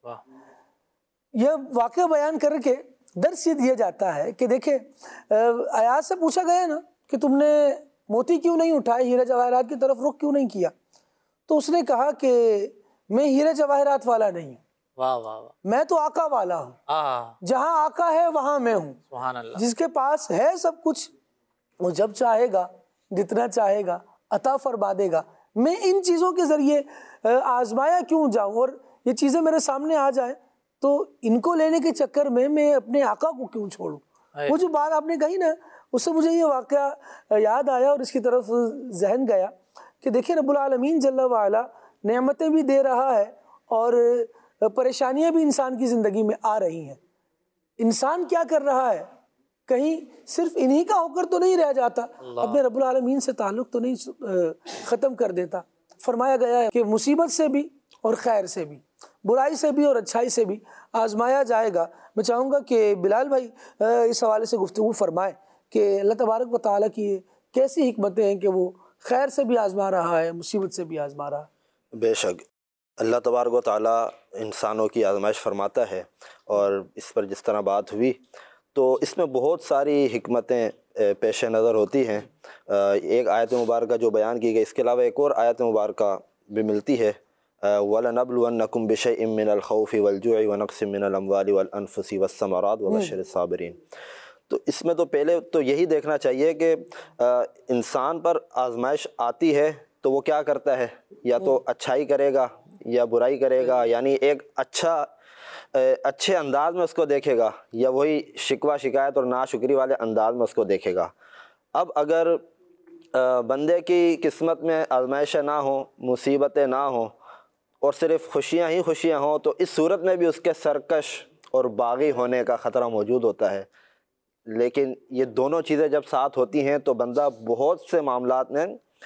یہ واقعہ بیان کر کے درس یہ دیا جاتا ہے کہ دیکھیں، ایاز سے پوچھا گیا نا کہ تم نے موتی کیوں نہیں اٹھائے، ہیرے جواہرات کی طرف رخ کیوں نہیں کیا، تو اس نے کہا کہ میں ہیرے جواہرات والا نہیں ہوں، واہ واہ واہ، میں تو آقا والا ہوں، جہاں آقا ہے وہاں میں ہوں، سبحان اللہ، جس کے پاس ہے سب کچھ وہ جب چاہے گا جتنا چاہے گا عطا فرما دے گا، میں ان چیزوں کے ذریعے آزمایا کیوں جاؤں، اور یہ چیزیں میرے سامنے آ جائیں تو ان کو لینے کے چکر میں اپنے آقا کو کیوں چھوڑوں۔ وہ جو بات آپ نے کہی نا، اس سے مجھے یہ واقعہ یاد آیا اور اس کی طرف ذہن گیا کہ دیکھیں رب العالمین جل وعلا نعمتیں بھی دے رہا ہے اور پریشانیاں بھی انسان کی زندگی میں آ رہی ہیں۔ انسان کیا کر رہا ہے، کہیں صرف انہی کا ہو کر تو نہیں رہ جاتا، اپنے رب العالمین سے تعلق تو نہیں ختم کر دیتا۔ فرمایا گیا ہے کہ مصیبت سے بھی اور خیر سے بھی، برائی سے بھی اور اچھائی سے بھی آزمایا جائے گا۔ میں چاہوں گا کہ بلال بھائی اس حوالے سے گفتگو فرمائیں کہ اللہ تبارک و تعالیٰ کی کیسی حکمتیں ہیں کہ وہ خیر سے بھی آزما رہا ہے، مصیبت سے بھی آزما رہا ہے۔ بے شک اللہ تبارک و تعالیٰ انسانوں کی آزمائش فرماتا ہے، اور اس پر جس طرح بات ہوئی تو اس میں بہت ساری حکمتیں پیش نظر ہوتی ہیں۔ ایک آیت مبارکہ جو بیان کی گئی، اس کے علاوہ ایک اور آیت مبارکہ بھی ملتی ہے وَلَنَبْلُوَنَّكُمْ بِشَيْءٍ مِّنَ الْخَوْفِ وَالْجُوعِ وَنَقْصٍ مِّنَ الْأَمْوَالِ وَالْأَنفُسِ وَالثَّمَرَاتِ وَبَشِّرِ الصَّابِرِينَ۔ تو اس میں تو پہلے تو یہی دیکھنا چاہیے کہ انسان پر آزمائش آتی ہے تو وہ کیا کرتا ہے، یا تو اچھائی کرے گا یا برائی کرے گا، یعنی ایک اچھے انداز میں اس کو دیکھے گا، یا وہی شکوہ شکایت اور ناشکری والے انداز میں اس کو دیکھے گا۔ اب اگر بندے کی قسمت میں آزمائشیں نہ ہوں، مصیبتیں نہ ہوں، اور صرف خوشیاں ہی خوشیاں ہوں، تو اس صورت میں بھی اس کے سرکش اور باغی ہونے کا خطرہ موجود ہوتا ہے۔ لیکن یہ دونوں چیزیں جب ساتھ ہوتی ہیں تو بندہ بہت سے معاملات میں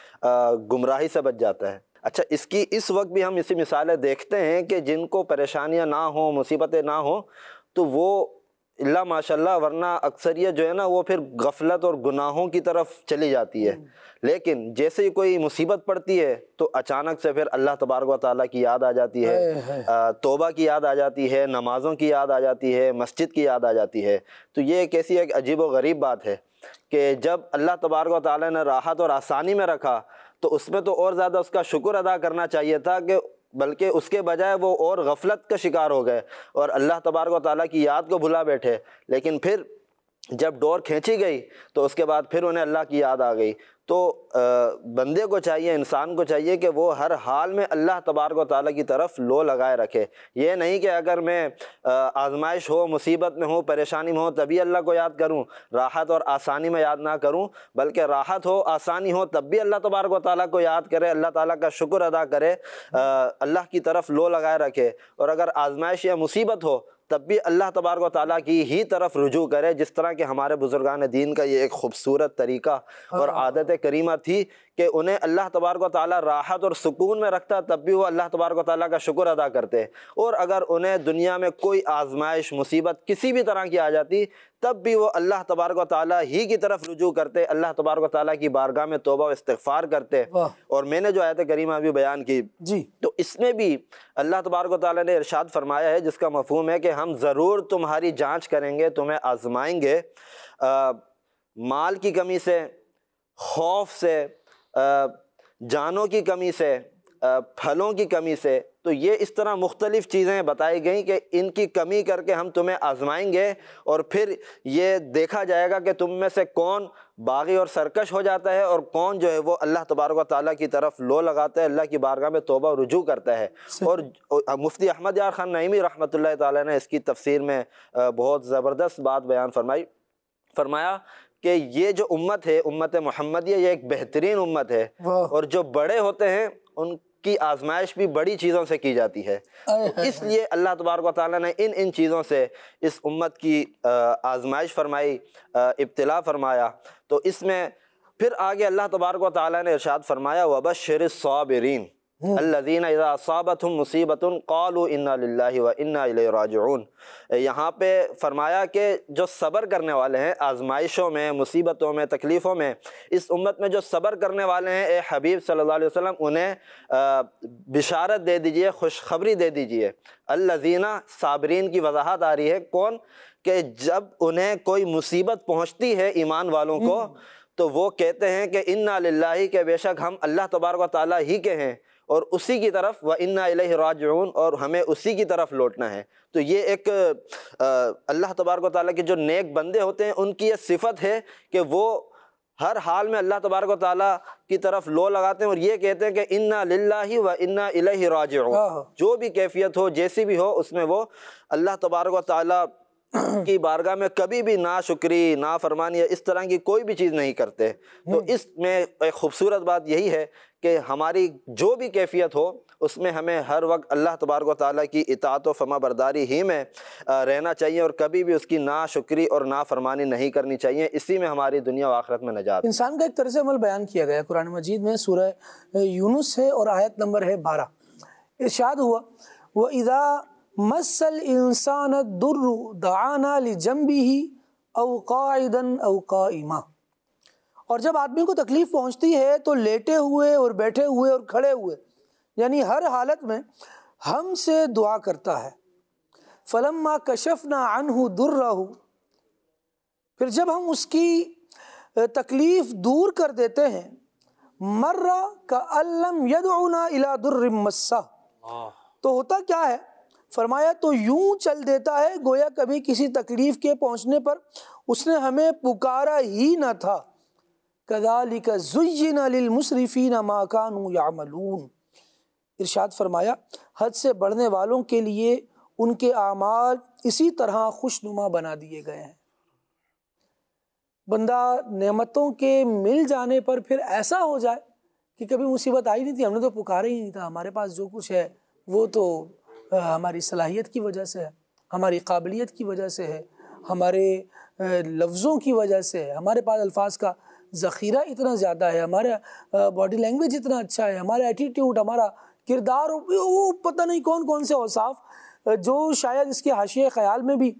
گمراہی سے بچ جاتا ہے۔ اچھا، اس وقت بھی ہم اسی مثالیں دیکھتے ہیں کہ جن کو پریشانیاں نہ ہوں، مصیبتیں نہ ہوں، تو وہ اللہ ماشاء اللہ، ورنہ اکثریت جو ہے نا وہ پھر غفلت اور گناہوں کی طرف چلی جاتی ہے۔ لیکن جیسے ہی کوئی مصیبت پڑتی ہے تو اچانک سے پھر اللہ تبارک و تعالیٰ کی یاد آ جاتی ہے، توبہ کی یاد آ جاتی ہے، نمازوں کی یاد آ جاتی ہے، مسجد کی یاد آ جاتی ہے۔ تو یہ ایک ایسی ایک عجیب و غریب بات ہے کہ جب اللہ تبارک و تعالیٰ نے راحت اور آسانی میں رکھا تو اس میں تو اور زیادہ اس کا شکر ادا کرنا چاہیے تھا، کہ بلکہ اس کے بجائے وہ اور غفلت کا شکار ہو گئے اور اللہ تبارک و تعالیٰ کی یاد کو بھلا بیٹھے۔ لیکن پھر جب ڈور کھینچی گئی تو اس کے بعد پھر انہیں اللہ کی یاد آ گئی۔ تو بندے کو چاہیے، انسان کو چاہیے کہ وہ ہر حال میں اللہ تبارک و تعالیٰ کی طرف لو لگائے رکھے۔ یہ نہیں کہ اگر میں آزمائش ہو، مصیبت میں ہوں، پریشانی میں ہوں تبھی اللہ کو یاد کروں، راحت اور آسانی میں یاد نہ کروں، بلکہ راحت ہو، آسانی ہو تب بھی اللہ تبارک و تعالیٰ کو یاد کرے، اللہ تعالیٰ کا شکر ادا کرے، اللہ کی طرف لو لگائے رکھے۔ اور اگر آزمائش یا مصیبت ہو تب بھی اللہ تبارک و تعالیٰ کی ہی طرف رجوع کرے، جس طرح کہ ہمارے بزرگان دین کا یہ ایک خوبصورت طریقہ اور عادت کریمہ تھی کہ انہیں اللہ تبارک و تعالیٰ راحت اور سکون میں رکھتا تب بھی وہ اللہ تبارک و تعالیٰ کا شکر ادا کرتے، اور اگر انہیں دنیا میں کوئی آزمائش مصیبت کسی بھی طرح کی آ جاتی تب بھی وہ اللہ تبارک و تعالیٰ ہی کی طرف رجوع کرتے، اللہ تبارک و تعالیٰ کی بارگاہ میں توبہ و استغفار کرتے۔ اور میں نے جو آیت کریمہ ابھی بیان کی تو اس میں بھی اللہ تبارک و تعالیٰ نے ارشاد فرمایا ہے، جس کا مفہوم ہے کہ ہم ضرور تمہاری جانچ کریں گے، تمہیں آزمائیں گے، مال کی کمی سے، خوف سے، جانوں کی کمی سے، پھلوں کی کمی سے۔ تو یہ اس طرح مختلف چیزیں بتائی گئیں کہ ان کی کمی کر کے ہم تمہیں آزمائیں گے، اور پھر یہ دیکھا جائے گا کہ تم میں سے کون باغی اور سرکش ہو جاتا ہے اور کون جو ہے وہ اللہ تبارک و تعالیٰ کی طرف لو لگاتا ہے، اللہ کی بارگاہ میں توبہ و رجوع کرتا ہے۔ اور مفتی احمد یار خان نعیمی رحمۃ اللہ تعالیٰ نے اس کی تفسیر میں بہت زبردست بات بیان فرمایا کہ یہ جو امت ہے، امت محمدیہ، یہ ایک بہترین امت ہے، اور جو بڑے ہوتے ہیں ان کی آزمائش بھی بڑی چیزوں سے کی جاتی ہے۔ اس لیے اللہ تبارک و تعالیٰ نے ان چیزوں سے اس امت کی آزمائش فرمائی، ابتلا فرمایا۔ تو اس میں پھر آگے اللہ تبارک و تعالیٰ نے ارشاد فرمایا وَبَشِّرِ الصَّابِرِينَ الَّذِينَ إِذَا أَصَابَتْهُمْ مُصِيبَةٌ قَالُوا إِنَّا لِلَّهِ وَإِنَّا إِلَيْهِ رَاجِعُونَ۔ یہاں پہ فرمایا کہ جو صبر کرنے والے ہیں آزمائشوں میں، مصیبتوں میں، تکلیفوں میں، اس امت میں جو صبر کرنے والے ہیں، اے حبیب صلی اللہ علیہ وسلم انہیں بشارت دے دیجئے، خوشخبری دے دیجئے۔ الَّذِينَ، صابرین کی وضاحت آ رہی ہے، کون؟ کہ جب انہیں کوئی مصیبت پہنچتی ہے ایمان والوں کو تو وہ کہتے ہیں کہ اِنَّا لِلَّهِ، کہ بے شک ہم اللہ تبارک و تعالیٰ ہی کے ہیں اور اسی کی طرف، وَإِنَّا إِلَيْهِ رَاجِعُونَ، اور ہمیں اسی کی طرف لوٹنا ہے۔ تو یہ ایک اللہ تبارک و تعالیٰ کے جو نیک بندے ہوتے ہیں ان کی یہ صفت ہے کہ وہ ہر حال میں اللہ تبارک و تعالیٰ کی طرف لو لگاتے ہیں اور یہ کہتے ہیں کہ اِنَّا لِلَّهِ وَإِنَّا إِلَيْهِ رَاجِعُونَ۔ جو بھی کیفیت ہو، جیسی بھی ہو، اس میں وہ اللہ تبارک و تعالیٰ کی بارگاہ میں کبھی بھی ناشکری، نافرمانی یا اس طرح کی کوئی بھی چیز نہیں کرتے۔ تو اس میں ایک خوبصورت بات یہی ہے کہ ہماری جو بھی کیفیت ہو اس میں ہمیں ہر وقت اللہ تبارک و تعالیٰ کی اطاعت و فرما برداری ہی میں رہنا چاہیے اور کبھی بھی اس کی ناشکری اور نافرمانی نہیں کرنی چاہیے۔ اسی میں ہماری دنیا و آخرت میں نجات۔ انسان کا ایک طرز عمل بیان کیا گیا قرآن مجید میں، سورہ یونس ہے اور آیت نمبر ہے 12۔ ارشاد ہوا وَإِذَا مَسَّ الْإِنسَانَ الضُّرُّ دَعَانَا لِجَنبِهِ أَوْ قَاعِدًا أَوْ قَائِمًا۔ اور جب آدمی کو تکلیف پہنچتی ہے تو لیٹے ہوئے اور بیٹھے ہوئے اور کھڑے ہوئے، یعنی ہر حالت میں ہم سے دعا کرتا ہے۔ فَلَمَّا كَشَفْنَا عَنْهُ دُرَّهُ، پھر جب ہم اس کی تکلیف دور کر دیتے ہیں، مَرَّ كَأَن لَّمْ يَدْعُنَا إِلَى ضُرٍّ مَّسَّهُ، تو ہوتا کیا ہے؟ فرمایا تو یوں چل دیتا ہے گویا کبھی کسی تکلیف کے پہنچنے پر اس نے ہمیں پکارا ہی نہ تھا. کذالک زین للمسرفین ما کانوا یعملون. ارشاد فرمایا حد سے بڑھنے والوں کے لیے ان کے اعمال اسی طرح خوشنما بنا دیے گئے ہیں. بندہ نعمتوں کے مل جانے پر پھر ایسا ہو جائے کہ کبھی مصیبت آئی نہیں تھی، ہم نے تو پکارا ہی نہیں تھا، ہمارے پاس جو کچھ ہے وہ تو ہماری صلاحیت کی وجہ سے ہے، ہماری قابلیت کی وجہ سے ہے، ہمارے لفظوں کی وجہ سے ہے، ہمارے پاس الفاظ کا ذخیرہ اتنا زیادہ ہے، ہمارا باڈی لینگویج اتنا اچھا ہے، ہمارا ایٹیٹیوڈ، ہمارا کردار، وہ پتہ نہیں کون کون سے اوصاف جو شاید اس کے حاشیے خیال میں بھی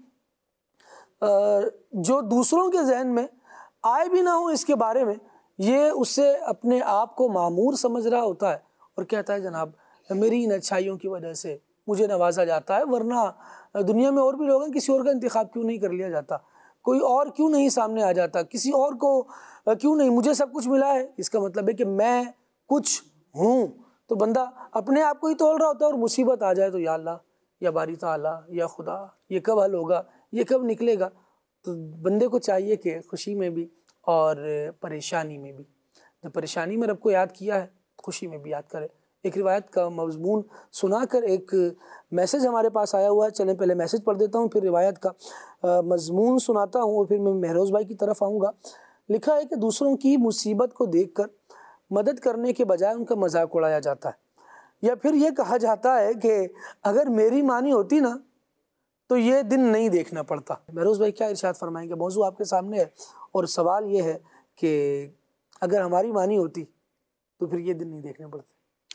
جو دوسروں کے ذہن میں آئے بھی نہ ہوں اس کے بارے میں، یہ اس سے اپنے آپ کو معمور سمجھ رہا ہوتا ہے اور کہتا ہے جناب میری ان اچھائیوں کی وجہ سے مجھے نوازا جاتا ہے، ورنہ دنیا میں اور بھی لوگ ہیں، کسی اور کا انتخاب کیوں نہیں کر لیا جاتا، کوئی اور کیوں نہیں سامنے آ جاتا، کسی اور کو کیوں نہیں، مجھے سب کچھ ملا ہے، اس کا مطلب ہے کہ میں کچھ ہوں. تو بندہ اپنے آپ کو ہی تول رہا ہوتا ہے اور مصیبت آ جائے تو یا اللہ یا باری تعالیٰ یا خدا یہ کب حل ہوگا، یہ کب نکلے گا. تو بندے کو چاہیے کہ خوشی میں بھی اور پریشانی میں بھی، جب پریشانی میں رب کو یاد کیا ہے خوشی میں بھی یاد کرے. ایک روایت کا مضمون سنا کر ایک میسج ہمارے پاس آیا ہوا ہے، چلیں پہلے میسج پڑھ دیتا ہوں پھر روایت کا مضمون سناتا ہوں اور پھر میں مہروز بھائی کی طرف آؤں گا. لکھا ہے کہ دوسروں کی مصیبت کو دیکھ کر مدد کرنے کے بجائے ان کا مذاق اڑایا جاتا ہے، یا پھر یہ کہا جاتا ہے کہ اگر میری مانی ہوتی نا تو یہ دن نہیں دیکھنا پڑتا. مہروز بھائی کیا ارشاد فرمائیں گے؟ موضوع آپ کے سامنے ہے اور سوال یہ ہے کہ اگر ہماری مانی ہوتی تو پھر یہ دن نہیں دیکھنے پڑتے.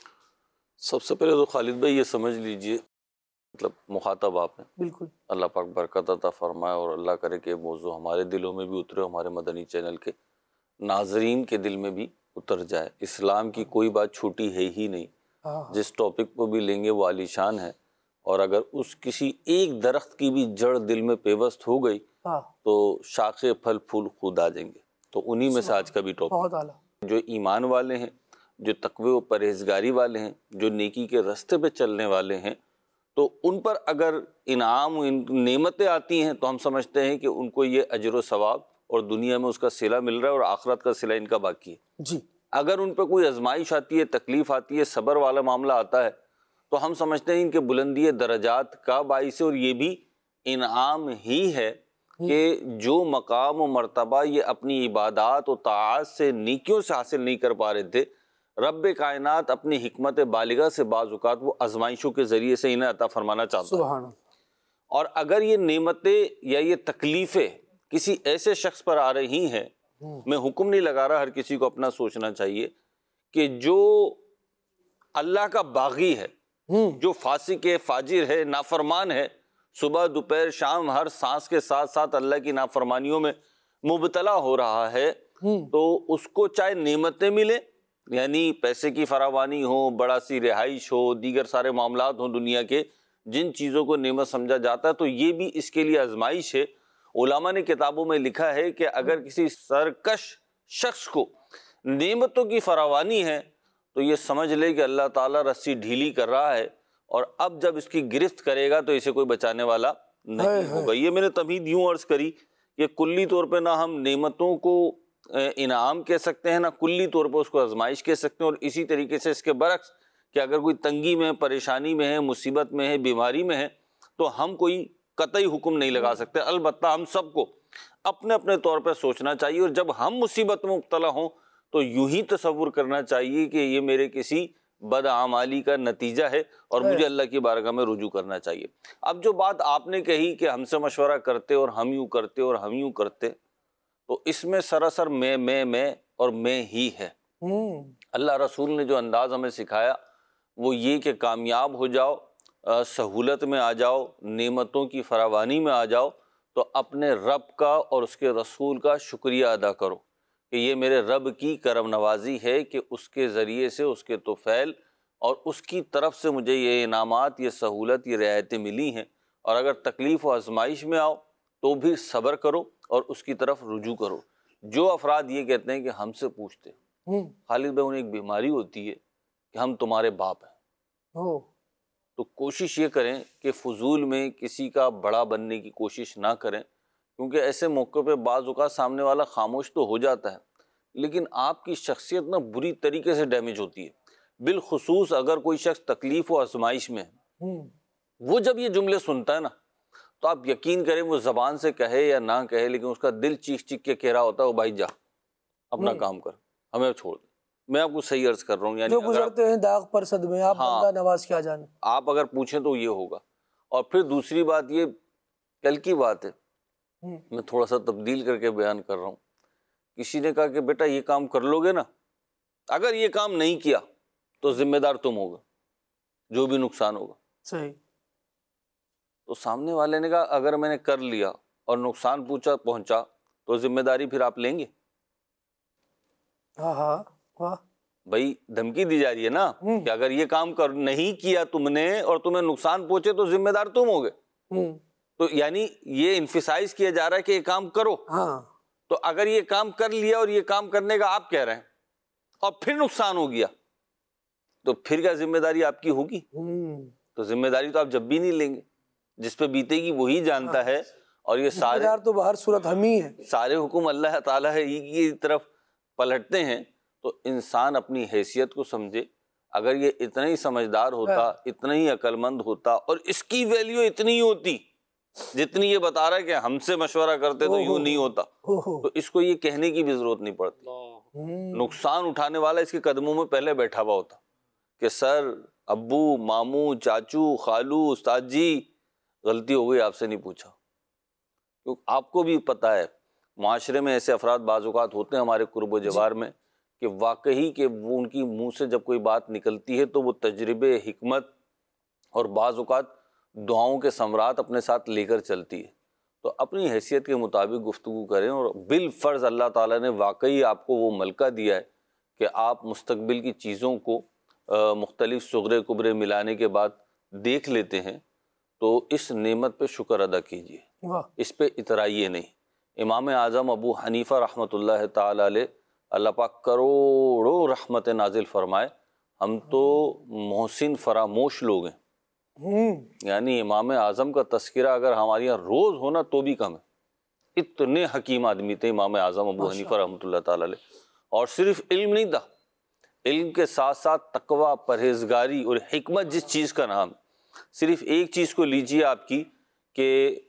سب سے پہلے تو خالد بھائی یہ سمجھ لیجئے، مطلب مخاطب آپ ہیں، بالکل اللہ پاک برکت عطا فرمائے اور اللہ کرے کہ موضوع ہمارے دلوں میں بھی اترے، ہمارے مدنی چینل کے ناظرین کے دل میں بھی اتر جائے. اسلام کی کوئی بات چھوٹی ہے ہی نہیں، جس ٹاپک کو بھی لیں گے وہ عالیشان ہے، اور اگر اس کسی ایک درخت کی بھی جڑ دل میں پیوست ہو گئی تو شاخے پھل پھول خود آ جائیں گے. تو انہی میں سے آج کا بھی ٹاپک بہت اعلیٰ. جو ایمان والے ہیں، جو تقوی و پرہیزگاری والے ہیں، جو نیکی کے راستے پہ چلنے والے ہیں، تو ان پر اگر انعام نعمتیں آتی ہیں تو ہم سمجھتے ہیں کہ ان کو یہ اجر و ثواب اور دنیا میں اس کا صلہ مل رہا ہے اور آخرت کا صلہ ان کا باقی ہے. جی اگر ان پہ کوئی آزمائش آتی ہے، تکلیف آتی ہے، صبر والا معاملہ آتا ہے تو ہم سمجھتے ہیں ان کے بلندی درجات کا باعث ہے، اور یہ بھی انعام ہی ہے کہ جو مقام و مرتبہ یہ اپنی عبادات و طاعات سے نیکیوں سے حاصل نہیں کر پا رہے تھے، رب کائنات اپنی حکمت بالغہ سے بعض اوقات وہ آزمائشوں کے ذریعے سے انہیں عطا فرمانا چاہتا ہے. سبحان اللہ. اور اگر یہ نعمتیں یا یہ تکلیفیں کسی ایسے شخص پر آ رہی ہیں، میں حکم نہیں لگا رہا، ہر کسی کو اپنا سوچنا چاہیے کہ جو اللہ کا باغی ہے، جو فاسق ہے، فاجر ہے، نافرمان ہے، صبح دوپہر شام ہر سانس کے ساتھ ساتھ اللہ کی نافرمانیوں میں مبتلا ہو رہا ہے، تو اس کو چاہے نعمتیں ملیں، یعنی پیسے کی فراوانی ہو، بڑا سی رہائش ہو، دیگر سارے معاملات ہوں دنیا کے جن چیزوں کو نعمت سمجھا جاتا ہے، تو یہ بھی اس کے لیے آزمائش ہے. علماء نے کتابوں میں لکھا ہے کہ اگر کسی سرکش شخص کو نعمتوں کی فراوانی ہے تو یہ سمجھ لے کہ اللہ تعالیٰ رسی ڈھیلی کر رہا ہے، اور اب جب اس کی گرفت کرے گا تو اسے کوئی بچانے والا نہیں ہوگا. یہ میں نے تمہید یوں عرض کری کہ کلی طور پہ نہ ہم نعمتوں کو انعام کہہ سکتے ہیں، نہ کلی طور پہ اس کو آزمائش کہہ سکتے ہیں، اور اسی طریقے سے اس کے برعکس کہ اگر کوئی تنگی میں، پریشانی میں ہے، مصیبت میں ہے، بیماری میں ہے، تو ہم کوئی قطعی حکم نہیں لگا سکتے. البتہ ہم سب کو اپنے اپنے طور پہ سوچنا چاہیے، اور جب ہم مصیبت میں مبتلا ہوں تو یوں ہی تصور کرنا چاہیے کہ یہ میرے کسی بدعمالی کا نتیجہ ہے اور مجھے اللہ کی بارگاہ میں رجوع کرنا چاہیے. اب جو بات آپ نے کہی کہ ہم سے مشورہ کرتے اور ہم یوں کرتے اور ہم یوں کرتے، تو اس میں سراسر میں اور میں ہی ہے. اللہ رسول نے جو انداز ہمیں سکھایا وہ یہ کہ کامیاب ہو جاؤ، سہولت میں آ جاؤ، نعمتوں کی فراوانی میں آ جاؤ، تو اپنے رب کا اور اس کے رسول کا شکریہ ادا کرو کہ یہ میرے رب کی کرم نوازی ہے کہ اس کے ذریعے سے، اس کے طفیل اور اس کی طرف سے مجھے یہ انعامات، یہ سہولت، یہ رعایتیں ملی ہیں. اور اگر تکلیف و آزمائش میں آؤ تو بھی صبر کرو اور اس کی طرف رجوع کرو. جو افراد یہ کہتے ہیں کہ ہم سے پوچھتے خالد بھائی، انہیں ایک بیماری ہوتی ہے کہ ہم تمہارے باپ ہیں، تو کوشش یہ کریں کہ فضول میں کسی کا بڑا بننے کی کوشش نہ کریں، کیونکہ ایسے موقع پہ بعض اوقات سامنے والا خاموش تو ہو جاتا ہے لیکن آپ کی شخصیت نا بری طریقے سے ڈیمیج ہوتی ہے، بالخصوص اگر کوئی شخص تکلیف و آزمائش میں ہے، وہ جب یہ جملے سنتا ہے نا تو آپ یقین کریں وہ زبان سے کہے یا نہ کہے لیکن اس کا دل چیخ چیخ کے کہہ رہا ہوتا ہے وہ بھائی جا اپنا کام کر، ہمیں چھوڑ دے۔ میں آپ کو صحیح عرض کر رہا ہوں، یعنی جو گزرتے ہیں داغ پر صدمے، آپ بندہ نواز کیا جانے، آپ اگر پوچھیں تو یہ ہوگا۔ اور پھر دوسری بات یہ کل کی بات ہے، میں تھوڑا سا تبدیل کر کے بیان کر رہا ہوں۔ کسی نے کہا کہ بیٹا یہ کام کر لو گے نا، اگر یہ کام نہیں کیا تو ذمہ دار تم ہوگا، جو بھی نقصان ہوگا۔ صحیح۔ تو سامنے والے نے کہا اگر میں نے کر لیا اور نقصان پہنچا تو ذمہ داری پھر آپ لیں گے؟ ہاں ہاں، واہ، بھائی دھمکی دی جا رہی ہے نا کہ اگر یہ کام نہیں کیا تم نے اور تمہیں نقصان پہنچے تو ذمہ دار تم ہوگے۔ تو یعنی یہ انفسائز کیا جا رہا ہے کہ یہ کام کرو۔ ہاں، تو اگر یہ کام کر لیا اور یہ کام کرنے کا آپ کہہ رہے ہیں اور پھر نقصان ہو گیا تو پھر کیا ذمہ داری آپ کی ہوگی؟ تو ذمہ داری تو آپ جب بھی نہیں لیں گے، جس پہ بیتے گی وہی جانتا ہے۔ اور یہ سارے تو بہر صورت ہم ہی ہیں، سارے حکم اللہ تعالیٰ ہی کی طرف پلٹتے ہیں۔ تو انسان اپنی حیثیت کو سمجھے، اگر یہ اتنا ہی سمجھدار ہوتا، اتنا ہی عقل مند ہوتا اور اس کی ویلیو اتنی ہی ہوتی جتنی یہ بتا رہا ہے کہ ہم سے مشورہ کرتے تو یوں نہیں ہوتا، تو اس کو یہ کہنے کی بھی ضرورت نہیں پڑتی۔ نقصان اٹھانے والا اس کے قدموں میں پہلے بیٹھا ہوا ہوتا کہ سر، ابو، ماموں، چاچو، خالو، استاد جی غلطی ہو گئی، آپ سے نہیں پوچھا۔ کیونکہ آپ کو بھی پتہ ہے معاشرے میں ایسے افراد بعض اوقات ہوتے ہیں ہمارے قرب و جوار میں کہ واقعی کہ وہ ان کی منہ سے جب کوئی بات نکلتی ہے تو وہ تجربے، حکمت اور بعض اوقات دعاؤں کے ثمرات اپنے ساتھ لے کر چلتی ہے۔ تو اپنی حیثیت کے مطابق گفتگو کریں، اور بالفرض اللہ تعالیٰ نے واقعی آپ کو وہ ملکہ دیا ہے کہ آپ مستقبل کی چیزوں کو مختلف صغرے کبرے ملانے کے بعد دیکھ لیتے ہیں، تو اس نعمت پہ شکر ادا کیجیے، اس پہ اترائیے نہیں۔ امام اعظم ابو حنیفہ رحمۃ اللہ تعالیٰ علیہ، اللہ پاک کروڑوں رحمت نازل فرمائے، ہم تو محسن فراموش لوگ ہیں۔ یعنی امام اعظم کا تذکرہ اگر ہمارے یہاں روز ہونا تو بھی کم ہے، اتنے حکیم آدمی تھے امام اعظم ابو حنیفہ رحمۃ اللہ تعالیٰ علیہ۔ اور صرف علم نہیں تھا، علم کے ساتھ ساتھ تقوی، پرہیزگاری اور حکمت جس چیز کا نام، صرف ایک چیز کو لیجیے آپ کی کہ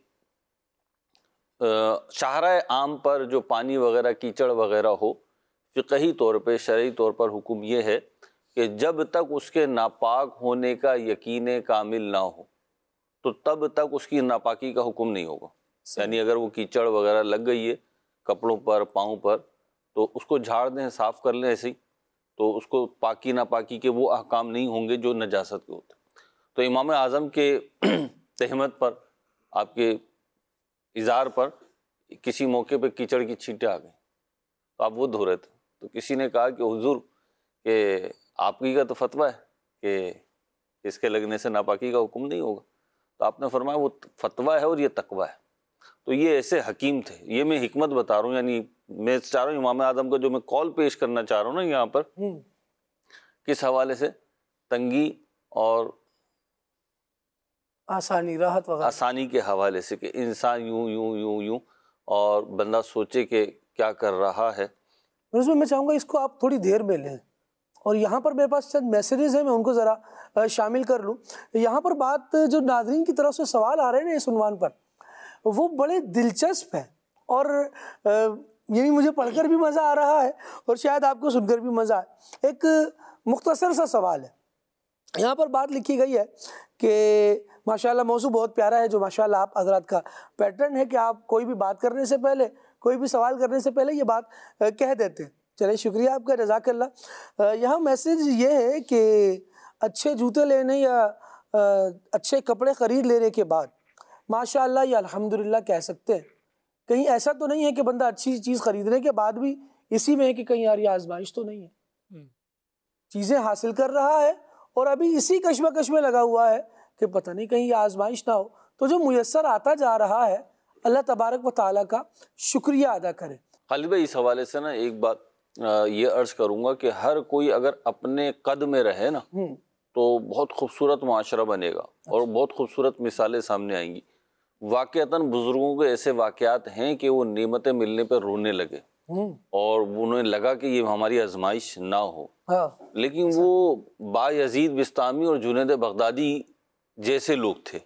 شاہراہ عام پر جو پانی وغیرہ کیچڑ وغیرہ ہو، فقہی طور پہ، شرعی طور پر حکم یہ ہے کہ جب تک اس کے ناپاک ہونے کا یقین کامل نہ ہو تو تب تک اس کی ناپاکی کا حکم نہیں ہوگا۔ یعنی اگر وہ کیچڑ وغیرہ لگ گئی ہے کپڑوں پر، پاؤں پر، تو اس کو جھاڑ دیں، صاف کر لیں ایسے ہی، تو اس کو پاکی ناپاکی کے وہ احکام نہیں ہوں گے جو نجاست کے ہوتے۔ تو امام اعظم کے تہمت پر، آپ کے ازار پر کسی موقع پہ کیچڑ کی چھینٹیں آ گئیں تو آپ وہ دھو رہے تھے، تو کسی نے کہا کہ حضور کہ آپ کی کا تو فتویٰ ہے کہ اس کے لگنے سے ناپاکی کا حکم نہیں ہوگا، تو آپ نے فرمایا وہ فتویٰ ہے اور یہ تقویٰ ہے۔ تو یہ ایسے حکیم تھے، یہ میں حکمت بتا رہا ہوں، یعنی میں چاہ رہا ہوں امام اعظم کا جو میں قول پیش کرنا چاہ رہا ہوں نا یہاں پر، کس حوالے سے؟ تنگی اور آسانی، راحت وغیرہ، آسانی کے حوالے سے، کہ انسان یوں یوں یوں یوں اور بندہ سوچے کہ کیا کر رہا ہے۔ اس میں چاہوں گا اس کو آپ تھوڑی دیر میں لیں، اور یہاں پر میرے پاس چند میسیجز ہیں، میں ان کو ذرا شامل کر لوں۔ یہاں پر بات جو ناظرین کی طرف سے سوال آ رہے ہیں نا اس عنوان پر، وہ بڑے دلچسپ ہیں، اور یعنی مجھے پڑھ کر بھی مزہ آ رہا ہے اور شاید آپ کو سن کر بھی مزہ آئے۔ ایک مختصر سا سوال ہے، یہاں پر بات لکھی گئی ہے کہ ماشاءاللہ موضوع بہت پیارا ہے، جو ماشاءاللہ آپ حضرات کا پیٹرن ہے کہ آپ کوئی بھی بات کرنے سے پہلے، کوئی بھی سوال کرنے سے پہلے یہ بات کہہ دیتے ہیں۔ چلے شکریہ آپ کا، جزاک اللہ۔ یہاں میسیج یہ ہے کہ اچھے جوتے لینے یا اچھے کپڑے خرید لینے کے بعد ماشاءاللہ یا الحمدللہ کہہ سکتے ہیں، کہیں ایسا تو نہیں ہے کہ بندہ اچھی چیز خریدنے کے بعد بھی اسی میں ہے کہ کہیں یار یہ آزمائش تو نہیں ہے، چیزیں حاصل کر رہا ہے اور ابھی اسی کشمکش میں لگا ہوا ہے کہ پتہ نہیں کہیں یہ آزمائش نہ ہو، تو جو میسر آتا جا رہا ہے اللہ تبارک و تعالیٰ کا شکریہ ادا کرے۔ خالد بھائی اس حوالے سے نا ایک بات یہ عرض کروں گا کہ ہر کوئی اگر اپنے قد میں رہے نا تو بہت خوبصورت معاشرہ بنے گا اور بہت خوبصورت مثالیں سامنے آئیں گی. واقعتاً بزرگوں کے ایسے واقعات ہیں کہ وہ نعمتیں ملنے پہ رونے لگے اور انہیں لگا کہ یہ ہماری آزمائش نہ ہو. لیکن وہ بایزید بستامی اور جنید بغدادی جیسے لوگ تھے.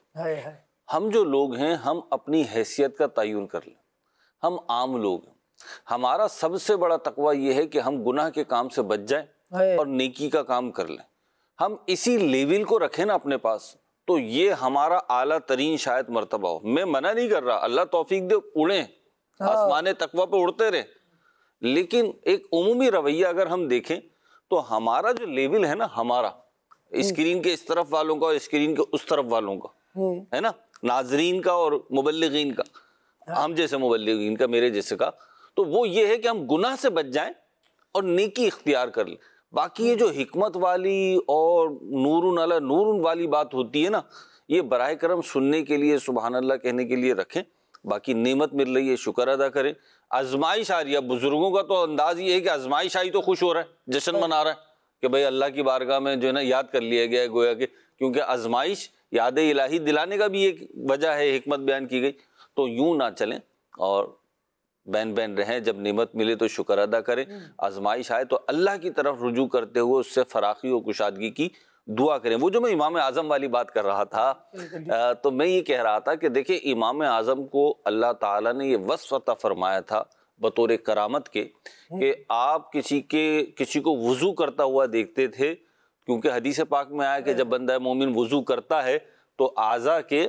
ہم جو لوگ ہیں ہم اپنی حیثیت کا تعین کر لیں. ہم عام لوگ ہیں. ہمارا سب سے بڑا تقویٰ یہ ہے کہ ہم گناہ کے کام سے بچ جائیں اور نیکی کا کام کر لیں. ہم اسی لیول کو رکھیں نا اپنے پاس تو یہ ہمارا اعلیٰ ترین شاید مرتبہ ہو. میں منع نہیں کر رہا, اللہ توفیق دے, اڑیں آسمان تقویٰ پہ اڑتے رہیں, لیکن ایک عمومی رویہ اگر ہم دیکھیں تو ہمارا جو لیول ہے نا, ہمارا اسکرین کے اس طرف والوں کا اور اسکرین کے اس طرف والوں کا ہے نا, ناظرین کا اور مبلغین کا, ہم جیسے مبلغین کا, میرے جیسے کا, تو وہ یہ ہے کہ ہم گناہ سے بچ جائیں اور نیکی اختیار کر لیں. باقی یہ جو حکمت والی اور نور علی نور والی بات ہوتی ہے نا, یہ براہ کرم سننے کے لیے سبحان اللہ کہنے کے لیے رکھیں. باقی نعمت مل رہی ہے شکر ادا کریں. آزمائش آ رہی ہے, بزرگوں کا تو انداز یہ ہے کہ آزمائش آئی تو خوش ہو رہا ہے, جشن منا رہا ہے کہ بھئی اللہ کی بارگاہ میں جو ہے نا یاد کر لیا گیا ہے گویا کہ, کیونکہ آزمائش یاد الہی دلانے کا بھی ایک وجہ ہے, حکمت بیان کی گئی. تو یوں نہ چلیں اور بین بین رہیں, جب نعمت ملے تو شکر ادا کریں, آزمائش آئے تو اللہ کی طرف رجوع کرتے ہوئے اس سے فراخی و کشادگی کی دعا کریں. وہ جو میں امام اعظم والی بات کر رہا تھا تو میں یہ کہہ رہا تھا کہ دیکھیں امام اعظم کو اللہ تعالیٰ نے یہ وصف عطا فرمایا تھا بطور کرامت کے کہ آپ کسی کو وضو کرتا ہوا دیکھتے تھے, کیونکہ حدیث پاک میں آیا کہ جب بندہ مومن وضو کرتا ہے تو اعضاء کے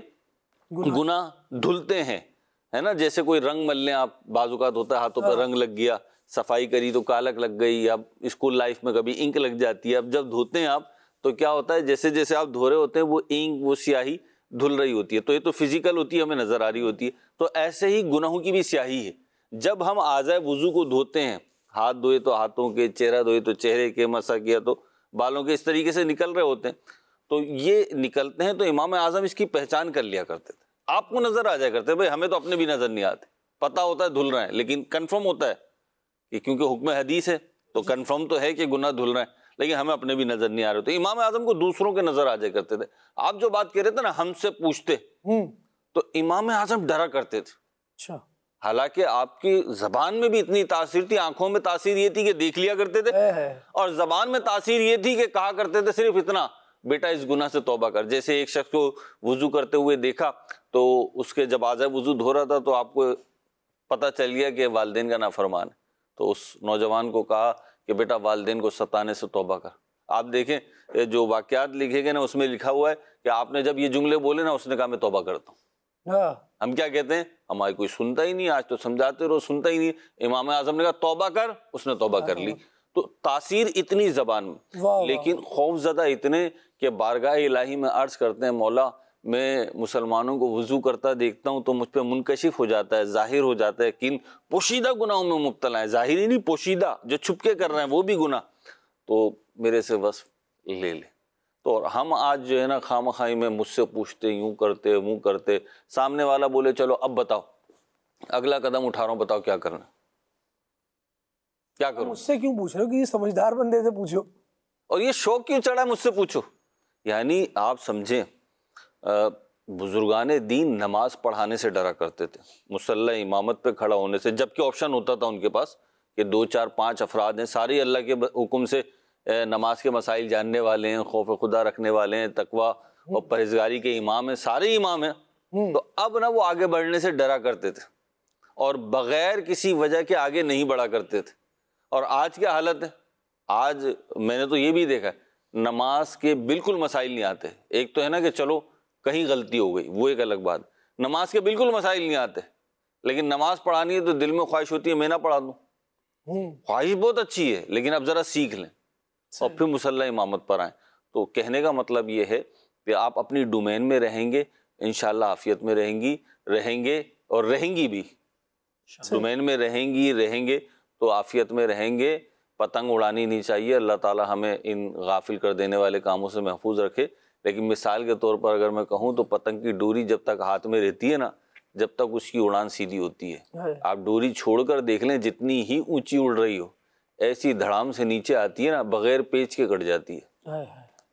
گناہ دھلتے ہیں, ہے نا. جیسے کوئی رنگ مل لیں آپ, بعض اوقات ہوتا ہے ہاتھوں پہ رنگ لگ گیا, صفائی کری تو کالک لگ گئی, اب اسکول لائف میں کبھی انک لگ جاتی ہے. اب جب دھوتے ہیں آپ تو کیا ہوتا ہے, جیسے جیسے آپ دھو رہے ہوتے ہیں وہ انک وہ سیاہی دھل رہی ہوتی ہے. تو یہ تو فزیکل ہوتی ہے, ہمیں نظر آ رہی ہوتی ہے. تو ایسے ہی گناہوں کی بھی سیاہی ہے. جب ہم اعضاء وضو کو دھوتے ہیں, ہاتھ دھوئے تو ہاتھوں کے, چہرہ دھوئے تو چہرے کے, مسح کیا تو بالوں کے, اس طریقے سے نکل رہے ہوتے ہیں. تو یہ نکلتے ہیں. تو امام اعظم اس کی پہچان کر لیا کرتے تھے. آپ کو نظر آ جایا کرتے بھائی, ہمیں تو اپنے بھی نظر نہیں آتے, پتہ ہوتا ہے دھل رہے ہیں, لیکن کنفرم ہوتا ہے کہ کیونکہ حکم حدیث ہے تو کنفرم تو ہے کہ گناہ دھل رہے ہیں, لیکن ہمیں اپنے بھی نظر نہیں آ رہے. تو امام اعظم کو دوسروں کے نظر آ جایا کرتے تھے. آپ جو بات کہہ رہے تھے نا ہم سے پوچھتے, تو امام اعظم ڈرا کرتے تھے. حالانکہ آپ کی زبان میں بھی اتنی تاثیر تھی, آنکھوں میں تاثیر یہ تھی کہ دیکھ لیا کرتے تھے, اور زبان میں تاثیر یہ تھی کہ کہا کرتے تھے صرف اتنا, بیٹا اس گناہ سے توبہ کر. جیسے ایک شخص کو وضو کرتے ہوئے دیکھا تو اس کے جب اعضاء وضو دھو رہا تھا تو آپ کو پتہ چل گیا کہ والدین کا نافرمان ہے, تو اس نوجوان کو کہا کہ بیٹا والدین کو ستانے سے توبہ کر. آپ دیکھیں جو واقعات لکھے گئے نا اس میں لکھا ہوا ہے کہ آپ نے جب یہ جملے بولے نا, اس نے کہا میں توبہ کرتا ہوں. ہم کیا کہتے ہیں, ہماری کوئی سنتا ہی نہیں, آج تو سمجھاتے رہو سنتا ہی نہیں. امام اعظم نے کہا توبہ کر, اس نے توبہ کر لی. تو تاثیر اتنی زبان میں, لیکن خوف زدہ اتنے کہ بارگاہ الہی میں عرض کرتے ہیں مولا میں مسلمانوں کو وضو کرتا دیکھتا ہوں تو مجھ پہ منکشف ہو جاتا ہے, ظاہر ہو جاتا ہے کہ ان پوشیدہ گناہوں میں مبتلا ہیں, ظاہری نہیں پوشیدہ جو چھپ کے کر رہے ہیں وہ بھی گناہ, تو میرے سے وصف لے لے. تو ہم آج جو ہے نا خامخواہی میں مجھ سے پوچھتے, یوں کرتے منہ کرتے, سامنے والا بولے چلو اب بتاؤ, اگلا قدم اٹھا رہا ہوں, بتاؤ کیا کرنا, کیا کروں. مجھ سے کیوں پوچھ رہے ہو, کہ یہ سمجھدار بندے سے پوچھو, اور یہ شوق کیوں چڑھا ہے مجھ سے پوچھو. یعنی آپ سمجھیں بزرگان دین نماز پڑھانے سے ڈرا کرتے تھے, مصلی امامت پہ کھڑا ہونے سے, جبکہ آپشن ہوتا تھا ان کے پاس کہ 2 4 5 افراد ہیں, سارے اللہ کے حکم سے نماز کے مسائل جاننے والے ہیں, خوف خدا رکھنے والے ہیں, تقوی اور پرہیزگاری کے امام ہیں, سارے امام ہیں. تو اب نا وہ آگے بڑھنے سے ڈرا کرتے تھے اور بغیر کسی وجہ کے آگے نہیں بڑھا کرتے تھے. اور آج کیا حالت ہے, آج میں نے تو یہ بھی دیکھا ہے نماز کے بالکل مسائل نہیں آتے. ایک تو ہے نا کہ چلو کہیں غلطی ہو گئی, وہ ایک الگ بات. نماز کے بالکل مسائل نہیں آتے, لیکن نماز پڑھانی ہے تو دل میں خواہش ہوتی ہے میں نہ پڑھا دوں. خواہش بہت اچھی ہے, لیکن اب ذرا سیکھ لیں اور پھر مصلی امامت پر آئیں. تو کہنے کا مطلب یہ ہے کہ آپ اپنی ڈومین میں رہیں گے انشاءاللہ عافیت میں رہیں گے اور رہیں گی بھی. ڈومین میں رہیں گے تو عافیت میں رہیں گے. پتنگ اڑانی نہیں چاہیے, اللہ تعالی ہمیں ان غافل کر دینے والے کاموں سے محفوظ رکھے. لیکن مثال کے طور پر اگر میں کہوں تو پتنگ کی ڈوری جب تک ہاتھ میں رہتی ہے نا, جب تک اس کی اڑان سیدھی ہوتی ہے. آپ ڈوری چھوڑ کر دیکھ لیں, جتنی ہی اونچی اڑ رہی ہو ایسی دھڑام سے نیچے آتی ہے نا, بغیر پیچ کے کٹ جاتی ہے.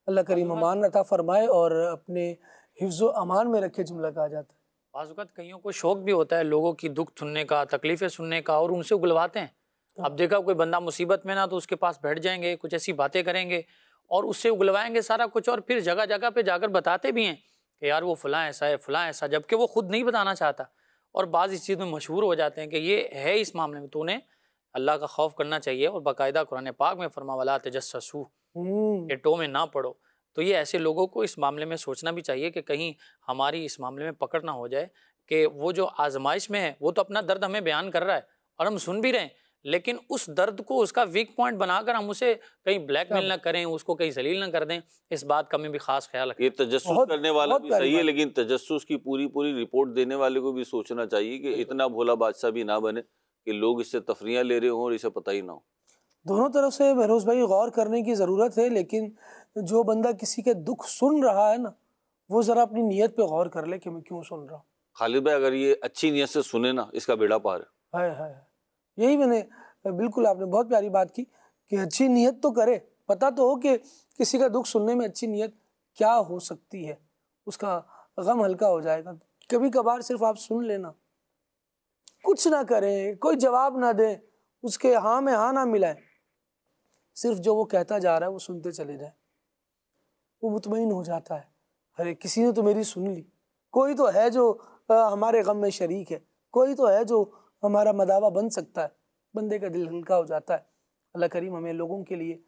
اللہ کریم امان عطا فرمائے اور اپنے حفظ و امان میں رکھے، جملہ کہا جاتا ہے۔ بعض اوقات کئیوں کو شوق بھی ہوتا ہے لوگوں کی دکھ سننے کا، تکلیفیں سننے کا، اور ان سے اگلواتے ہیں۔ اب دیکھا کوئی بندہ مصیبت میں نا تو اس کے پاس بیٹھ جائیں گے، کچھ ایسی باتیں کریں گے اور اس سے اگلوائیں گے سارا کچھ، اور پھر جگہ جگہ پہ جا کر بتاتے بھی ہیں کہ یار وہ فلاں ایسا ہے، فلاں ایسا، جبکہ وہ خود نہیں بتانا چاہتا، اور بعض اس چیز میں مشہور ہو جاتے ہیں کہ یہ ہے اس معاملے میں، تو انہیں اللہ کا خوف کرنا چاہیے، اور باقاعدہ قرآن پاک میں فرما وَلَا تَجَسَّسُوا، کہ ٹو میں نہ پڑو۔ تو یہ ایسے لوگوں کو اس معاملے میں سوچنا بھی چاہیے کہ کہیں ہماری اس معاملے میں پکڑ نہ ہو جائے کہ وہ جو آزمائش میں ہے وہ تو اپنا درد ہمیں بیان کر رہا ہے اور ہم سن بھی رہے ہیں، لیکن اس درد کو اس کا ویک پوائنٹ بنا کر ہم اسے کہیں بلیک میل نہ کریں، اس کو کہیں ذلیل نہ کر دیں، اس بات کا میں بھی خاص خیال رکھیں۔ یہ تجسس کرنے والا بھی صحیح ہے، لیکن تجسس کی پوری رپورٹ دینے والے کو بھی سوچنا چاہیے کہ اتنا بھولا بادشاہ بھی نہ بنے کہ لوگ اس سے تفریحاں لے رہے ہوں اور اسے پتہ ہی نہ ہو۔ دونوں طرف سے بہروز بھائی غور کرنے کی ضرورت ہے، لیکن جو بندہ کسی کے دکھ سن رہا ہے نا، وہ ذرا اپنی نیت پہ غور کر لے کہ میں کیوں سن رہا ہوں۔ خالد بھائی اگر یہ اچھی نیت سے سنے نا، اس کا بیڑا پار ہے۔ یہی میں نے بالکل، آپ نے بہت پیاری بات کی کہ اچھی نیت تو کرے، پتہ تو ہو کہ کسی کا دکھ سننے میں اچھی نیت کیا ہو سکتی ہے، اس کا غم ہلکا ہو جائے گا۔ کبھی کبھار صرف آپ سن لینا، کچھ نہ کریں، کوئی جواب نہ دیں، اس کے ہاں میں ہاں نہ ملائیں، صرف جو وہ کہتا جا رہا ہے وہ سنتے چلے جائیں، وہ مطمئن ہو جاتا ہے، ارے کسی نے تو میری سن لی، کوئی تو ہے جو ہمارے غم میں شریک ہے، کوئی تو ہے جو ہمارا مداوع بن سکتا ہے، بندے کا دل ہلکا ہو جاتا ہے۔ اللہ کریم ہمیں لوگوں کے لیے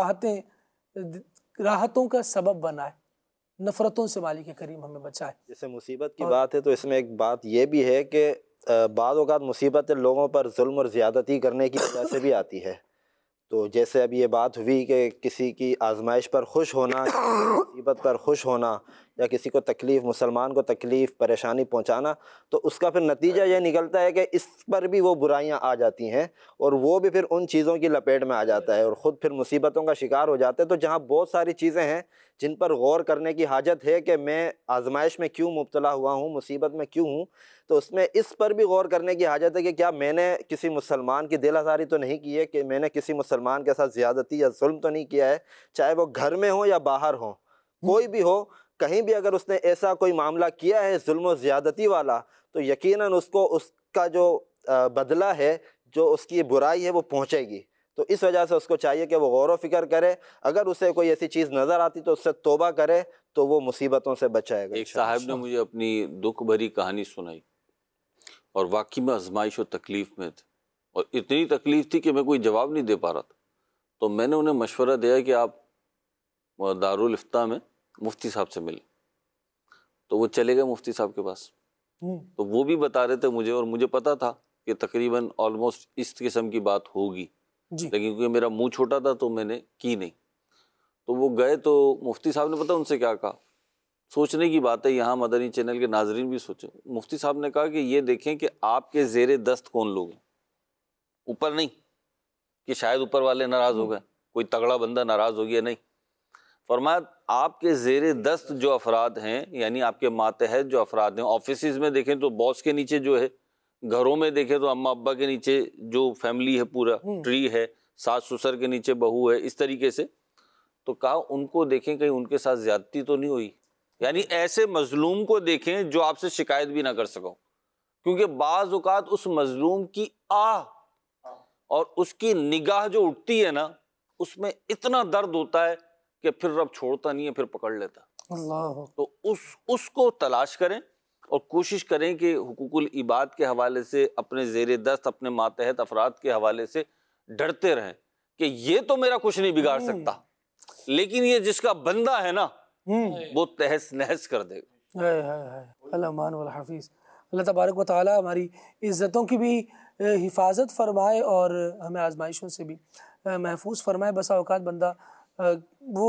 راحتوں کا سبب بنائے، نفرتوں سے مالک کریم ہمیں بچائے۔ جیسے مصیبت کی بات ہے تو اس میں ایک بات یہ بھی ہے کہ بعض اوقات مصیبتیں لوگوں پر ظلم اور زیادتی کرنے کی وجہ سے بھی آتی ہے۔ تو جیسے اب یہ بات ہوئی کہ کسی کی آزمائش پر خوش ہونا، مصیبت پر خوش ہونا، یا کسی کو تکلیف، مسلمان کو تکلیف پریشانی پہنچانا، تو اس کا پھر نتیجہ یہ نکلتا ہے کہ اس پر بھی وہ برائیاں آ جاتی ہیں اور وہ بھی پھر ان چیزوں کی لپیٹ میں آ جاتا ہے اور خود پھر مصیبتوں کا شکار ہو جاتا ہے۔ تو جہاں بہت ساری چیزیں ہیں جن پر غور کرنے کی حاجت ہے کہ میں آزمائش میں کیوں مبتلا ہوا ہوں، مصیبت میں کیوں ہوں، تو اس میں اس پر بھی غور کرنے کی حاجت ہے کہ کیا میں نے کسی مسلمان کی دل آزاری تو نہیں کی ہے، کہ میں نے کسی مسلمان کے ساتھ زیادتی یا ظلم تو نہیں کیا ہے، چاہے وہ گھر میں ہو یا باہر ہو، کوئی بھی ہو، کہیں بھی اگر اس نے ایسا کوئی معاملہ کیا ہے ظلم و زیادتی والا، تو یقیناً اس کو اس کا جو بدلہ ہے، جو اس کی برائی ہے، وہ پہنچے گی۔ تو اس وجہ سے اس کو چاہیے کہ وہ غور و فکر کرے، اگر اسے کوئی ایسی چیز نظر آتی تو اس سے توبہ کرے، تو وہ مصیبتوں سے بچائے گا۔ ایک صاحب نے مجھے اپنی دکھ بھری کہانی سنائی، اور واقعی میں آزمائش و تکلیف میں تھے، اور اتنی تکلیف تھی کہ میں کوئی جواب نہیں دے پا رہا تھا۔ تو میں نے انہیں مشورہ دیا کہ آپ دارالافتاء میں مفتی صاحب سے ملیں۔ تو وہ چلے گئے مفتی صاحب کے پاس، تو وہ بھی بتا رہے تھے مجھے، اور مجھے پتا تھا کہ تقریباً آلموسٹ اس قسم کی بات ہوگی، لیکن کیونکہ میرا منہ چھوٹا تھا تو میں نے کی نہیں۔ تو وہ گئے تو مفتی صاحب نے پتہ ان سے کیا کہا، سوچنے کی بات ہے، یہاں مدنی چینل کے ناظرین بھی سوچیں۔ مفتی صاحب نے کہا کہ یہ دیکھیں کہ آپ کے زیر دست کون لوگ ہیں، اوپر نہیں کہ شاید اوپر والے ناراض ہو گئے، کوئی تگڑا بندہ ناراض ہو گیا، نہیں، فرمایا آپ کے زیر دست جو افراد ہیں، یعنی آپ کے ماتحت جو افراد ہیں، آفیسز میں دیکھیں تو باس کے نیچے جو ہے، گھروں میں دیکھیں تو اماں ابا کے نیچے جو فیملی ہے، پورا ٹری ہے، ساس سسر کے نیچے بہو ہے، اس طریقے سے، تو کہا ان کو دیکھیں کہیں ان کے ساتھ زیادتی تو نہیں ہوئی، یعنی ایسے مظلوم کو دیکھیں جو آپ سے شکایت بھی نہ کر سکو، کیونکہ بعض اوقات اس مظلوم کی آہ اور اس کی نگاہ جو اٹھتی ہے نا، اس میں اتنا درد ہوتا ہے کہ پھر رب چھوڑتا نہیں ہے، پھر پکڑ لیتا۔ اللہ، تو اس کو تلاش کریں اور کوشش کریں کہ حقوق العباد کے حوالے سے، اپنے زیر دست، اپنے ماتحت افراد کے حوالے سے ڈرتے رہیں کہ یہ تو میرا کچھ نہیں بگاڑ سکتا، لیکن یہ جس کا بندہ ہے نا وہ تہس نہس کر دے گا۔ الامان والحفیظ۔ اللہ تبارک و تعالی ہماری عزتوں کی بھی حفاظت فرمائے اور ہمیں آزمائشوں سے بھی محفوظ فرمائے۔ بسا اوقات بندہ وہ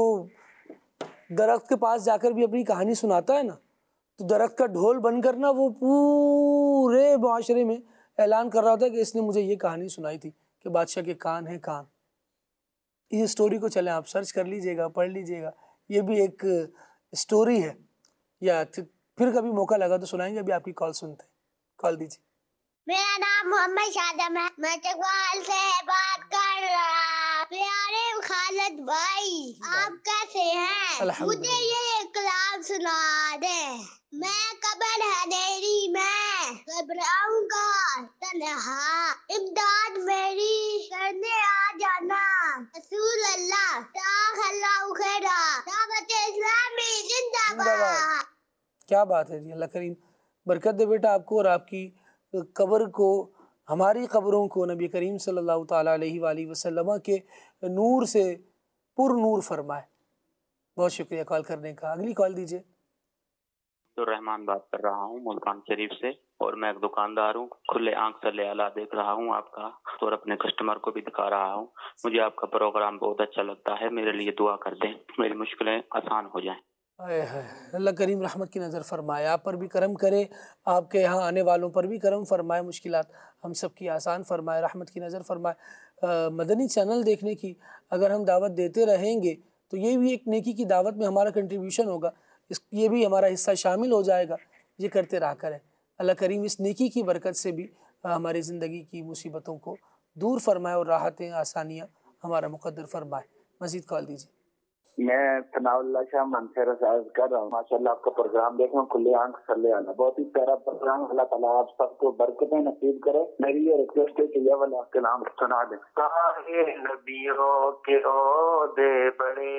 درخت کے پاس جا کر بھی اپنی کہانی سناتا ہے نا، تو درخت کا ڈھول بن کر نا وہ پورے معاشرے میں اعلان کر رہا ہوتا ہے کہ اس نے مجھے یہ کہانی سنائی تھی کہ بادشاہ کے کان ہیں کان۔ یہ سٹوری کو چلیں آپ سرچ کر لیجئے گا، پڑھ لیجئے گا، یہ بھی ایک سٹوری ہے، یا پھر کبھی موقع لگا تو سنائیں گے۔ ابھی آپ کی کال سنتے ہیں، کال دیجیے۔ میرا نام محمد شادم ہے، میں چکوال سے بات کر رہا۔ پیارے خالد بھائی، آپ کیسے ہیں؟ مجھے یہ کلام سنا دے. میں قبر اندھیری میں گھبراؤں گا تنہا، امداد میری کرنے آ جانا. رسول اللہ جزاک اللہ خیرا. دعوت اسلامی زندہ باد. کیا بات ہے جی، اللہ کریم برکت دے بیٹا آپ کو اور آپ کی قبر کو، ہماری قبروں کو نبی کریم صلی اللہ تعالیٰ علیہ وآلہ وسلم کے نور سے پر نور فرمائے. بہت شکریہ کال کرنے کا. اگلی کال دیجیے. الرحمان بات کر رہا ہوں ملتان شریف سے، اور میں ایک دکاندار ہوں. کھلے آنکھ صلی اللہ دیکھ رہا ہوں آپ کا، اور اپنے کسٹمر کو بھی دکھا رہا ہوں. مجھے آپ کا پروگرام بہت اچھا لگتا ہے. میرے لیے دعا کر دیں، میری مشکلیں آسان ہو جائیں. اللہ کریم رحمت کی نظر فرمائے، آپ پر بھی کرم کرے، آپ کے یہاں آنے والوں پر بھی کرم فرمائے، مشکلات ہم سب کی آسان فرمائے، رحمت کی نظر فرمائے. مدنی چینل دیکھنے کی اگر ہم دعوت دیتے رہیں گے تو یہ بھی ایک نیکی کی دعوت میں ہمارا کنٹریبیوشن ہوگا، یہ بھی ہمارا حصہ شامل ہو جائے گا. یہ کرتے رہا کریں. اللہ کریم اس نیکی کی برکت سے بھی ہماری زندگی کی مصیبتوں کو دور فرمائے اور راحتیں آسانیاں ہمارا مقدر فرمائے. مزید کال دیجیے. میں ثناء اللہ شاہ منصر عرض کر رہا ہوں. ماشاءاللہ آپ کا پروگرام دیکھ رہا ہوں، کھلے آنکھ صلی اللہ، بہت ہی پیارا پروگرام. اللہ تعالیٰ آپ سب کو برکتیں نصیب کرے. میری یہ ریکویسٹ ہے کہ یہ والا کلام سنا دیں. سارے نبیوں کے عہدے بڑے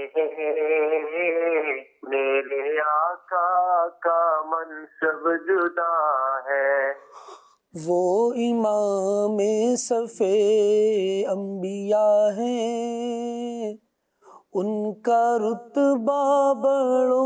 ہیں، میرے آقا کا منصب جدا ہے. وہ امام صف انبیاء ہیں، ان کا رتبہ بڑوں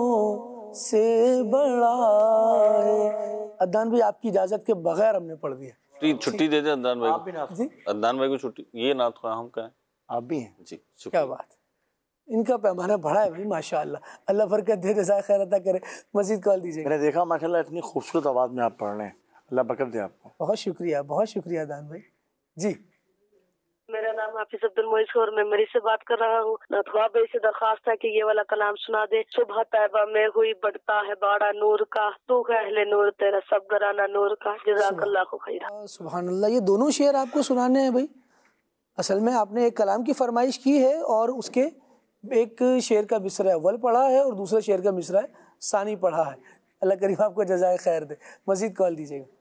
سے بڑا ہے. عدنان بھائی آپ کی اجازت کے بغیر ہم نے پڑھ دیا. چھٹی دے دیں عدنان بھائی کو. جی عدنان بھائی کو چھٹی. یہ نعت خواہ ہم کا ہے، آپ بھی ہیں جی. کیا بات، ان کا پیمانہ بڑا ہے بھائی ماشاءاللہ. اللہ برکت دے، جزائے خیر عطا کرے. مزید کال دیجیے. میں نے دیکھا ماشاءاللہ اتنی خوبصورت آواز میں آپ پڑھ رہے ہیں، اللہ برکت دے آپ کو. بہت شکریہ، بہت شکریہ عدنان بھائی. جی میرا نام حافظ عبد المعیز اور میں مری سے بات کر رہا ہوں. ناتخوا بھائی سے درخواست ہے کہ یہ والا کلام سنا دے. صبح طیبہ میں ہوئی بڑھتا ہے باڑا نور کا، تو ہے اہل نور تیرا سب گھرانہ نور کا. جزاک اللہ کو خیرہ. سبحان اللہ. یہ دونوں شعر آپ کو سنانے ہیں بھائی. اصل میں آپ نے ایک کلام کی فرمائش کی ہے اور اس کے ایک شعر کا مصرع اول پڑھا ہے اور دوسرے شعر کا مصرع ثانی پڑھا ہے. اللہ کریم آپ کو جزائے خیر دے. مزید کال دیجیے گا.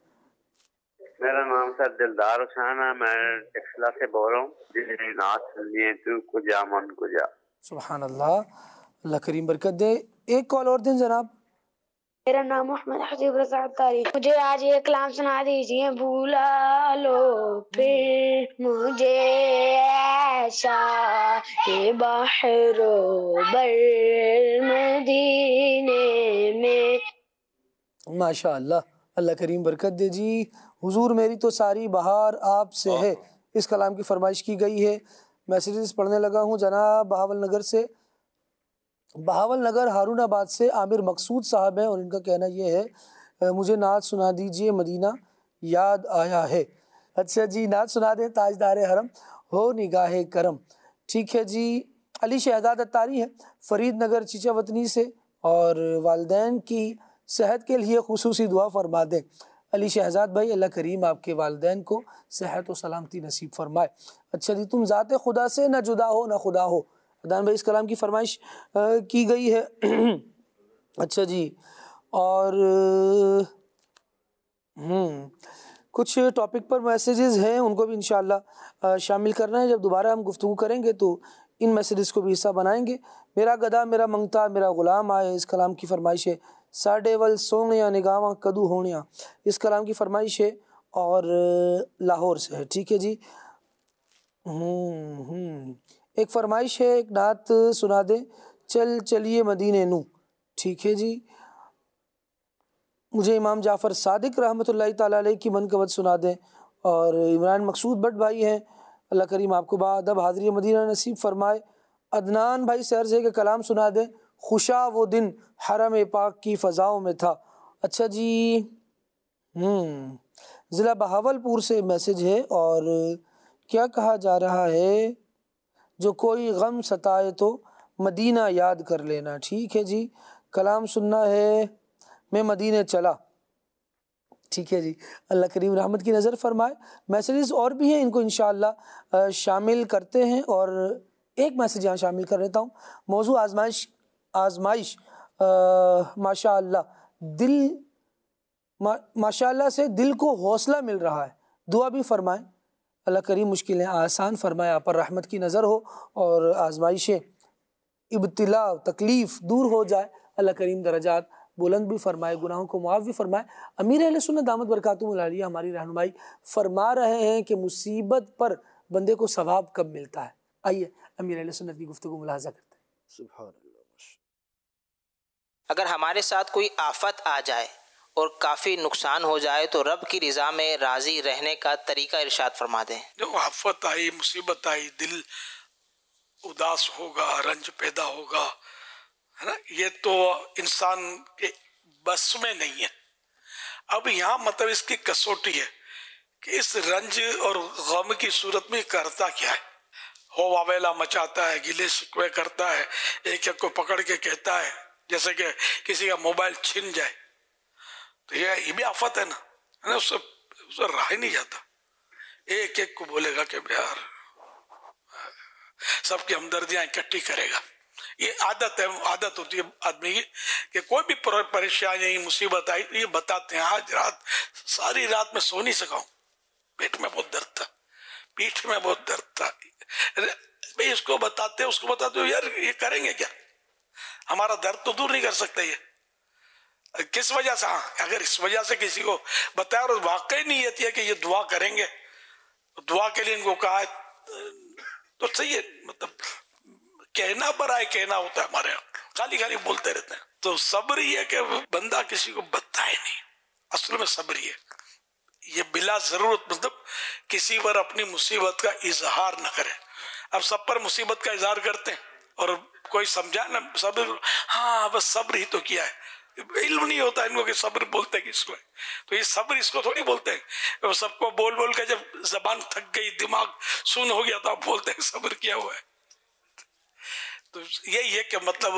میرا نام سر دلدار حسین ہے، میں ٹیکسلا سے بول رہا ہوں. جی نعت سنیے تو کجا من کجا. سبحان اللہ. اللہ کریم برکت دے. ایک کال اور دیں جناب. میرا نام محمد حسیب رضا تاریخ. مجھے آج یہ کلام سنا دیجیے. بھولا لو پھر مجھے ایسا کہ بحر و بر مدینے میں. ماشاء اللہ. اللہ کریم برکت دے جی. حضور میری تو ساری بہار آپ سے ہے، اس کلام کی فرمائش کی گئی ہے. میسیجز پڑھنے لگا ہوں. جناب بہاول نگر سے، بہاول نگر ہارون آباد سے عامر مقصود صاحب ہیں اور ان کا کہنا یہ ہے مجھے نعت سنا دیجئے مدینہ یاد آیا ہے. اچھا جی نعت سنا دیں. تاجدار حرم ہو نگاہ کرم. ٹھیک ہے جی. علی شہزاد اتاری ہے فرید نگر چیچا وطنی سے، اور والدین کی صحت کے لیے خصوصی دعا فرما دیں. علی شہزاد بھائی اللہ کریم آپ کے والدین کو صحت و سلامتی نصیب فرمائے. اچھا جی. تم ذات خدا سے نہ جدا ہو نہ خدا ہو. عدنان بھائی اس کلام کی فرمائش کی گئی ہے. اچھا جی. اور کچھ ٹاپک پر میسیجز ہیں، ان کو بھی انشاءاللہ شامل کرنا ہے. جب دوبارہ ہم گفتگو کریں گے تو ان میسیجز کو بھی حصہ بنائیں گے. میرا گدا میرا منگتا میرا غلام آئے، اس کلام کی فرمائش ہے. ساڈے ول سونیاں نگاواں کدو ہونیاں، اس کلام کی فرمائش ہے اور لاہور سے ہے. ٹھیک ہے جی. ایک فرمائش ہے، ایک نعت سنا دیں. چل چلیے مدینے نو. ٹھیک ہے جی. مجھے امام جعفر صادق رحمۃ اللہ تعالیٰ علیہ کی منقبت سنا دیں. اور عمران مقصود بٹ بھائی ہیں، اللہ کریم آپ کو بادب حاضری مدینہ نصیب فرمائے. عدنان بھائی سیر سے کہ کلام سنا دیں. خوشا وہ دن حرم پاک کی فضاؤں میں تھا. اچھا جی. ضلع بہاول پور سے میسج ہے اور کیا کہا جا رہا ہے، جو کوئی غم ستائے تو مدینہ یاد کر لینا. ٹھیک ہے جی. کلام سننا ہے میں مدینے چلا. ٹھیک ہے جی. اللہ کریم رحمت کی نظر فرمائے. میسیجز اور بھی ہیں، ان کو انشاءاللہ شامل کرتے ہیں. اور ایک میسیج یہاں شامل کر لیتا ہوں. موضوع آزمائش آزمائش ماشاء اللہ سے دل کو حوصلہ مل رہا ہے، دعا بھی فرمائیں اللہ کریم مشکلیں آسان فرمائے، آپ پر رحمت کی نظر ہو اور آزمائشیں ابتلا تکلیف دور ہو جائے، اللہ کریم درجات بلند بھی فرمائے، گناہوں کو معاف بھی فرمائے۔ امیر اہل سنت دامت برکاتہم العالیہ ہماری رہنمائی فرما رہے ہیں کہ مصیبت پر بندے کو ثواب کب ملتا ہے۔ آئیے امیر اہل سنت کی گفتگو ملاحظہ کرتے ہیں۔ سبحان اللہ۔ اگر ہمارے ساتھ کوئی آفت آ جائے اور کافی نقصان ہو جائے تو رب کی رضا میں راضی رہنے کا طریقہ ارشاد فرما دیں۔ جو آفت آئی، مصیبت آئی، دل اداس ہوگا، رنج پیدا ہوگا، ہے نا، یہ تو انسان کے بس میں نہیں ہے۔ اب یہاں مطلب اس کی کسوٹی ہے کہ اس رنج اور غم کی صورت میں کرتا کیا ہے۔ ہو واویلا مچاتا ہے، گلے شکوے کرتا ہے، ایک ایک کو پکڑ کے کہتا ہے، جیسے کہ کسی کا موبائل چھن جائے، تو یہ بھی آفت ہے نا، اس سے رہا ہی نہیں جاتا۔ ایک ایک کو بولے گا کہ یار، سب کی ہمدردیاں اکٹھی کرے گا۔ یہ عادت ہوتی ہے آدمی کی کہ کوئی بھی پریشانی مصیبت آئی تو یہ بتاتے ہیں، آج رات ساری رات میں سو نہیں سکا ہوں، پیٹ میں بہت درد تھا، پیٹھ میں بہت درد تھا۔ بھئی اس کو بتاتے یار یہ کریں گے کیا، ہمارا درد تو دور نہیں کر سکتا یہ، کس وجہ سے؟ اگر اس وجہ سے کسی کو بتایا اور واقعی نیت ہے کہ یہ دعا کریں گے، دعا کے لیے ان کو کہا تو صحیح ہے۔ مطلب کہنا برائے کہنا ہوتا ہے ہمارے یہاں، خالی خالی بولتے رہتے ہیں۔ تو صبر یہ ہے کہ بندہ کسی کو بتائے نہیں، اصل میں صبر یہ یہ بلا ضرورت مطلب کسی پر اپنی مصیبت کا اظہار نہ کرے۔ اب سب پر مصیبت کا اظہار کرتے ہیں اور کوئی سمجھا نا صبر، ہاں بس صبر ہی تو کیا ہے، علم نہیں ہوتا ان کو کہ صبر بولتے کس کو ہے۔ تو یہ صبر اس کو تھوڑی بولتے ہیں، سب کو بول بول کے جب زبان تھک گئی، دماغ سن ہو گیا تو آپ بولتے ہیں صبر کیا ہوا ہے۔ تو یہی ہے کہ مطلب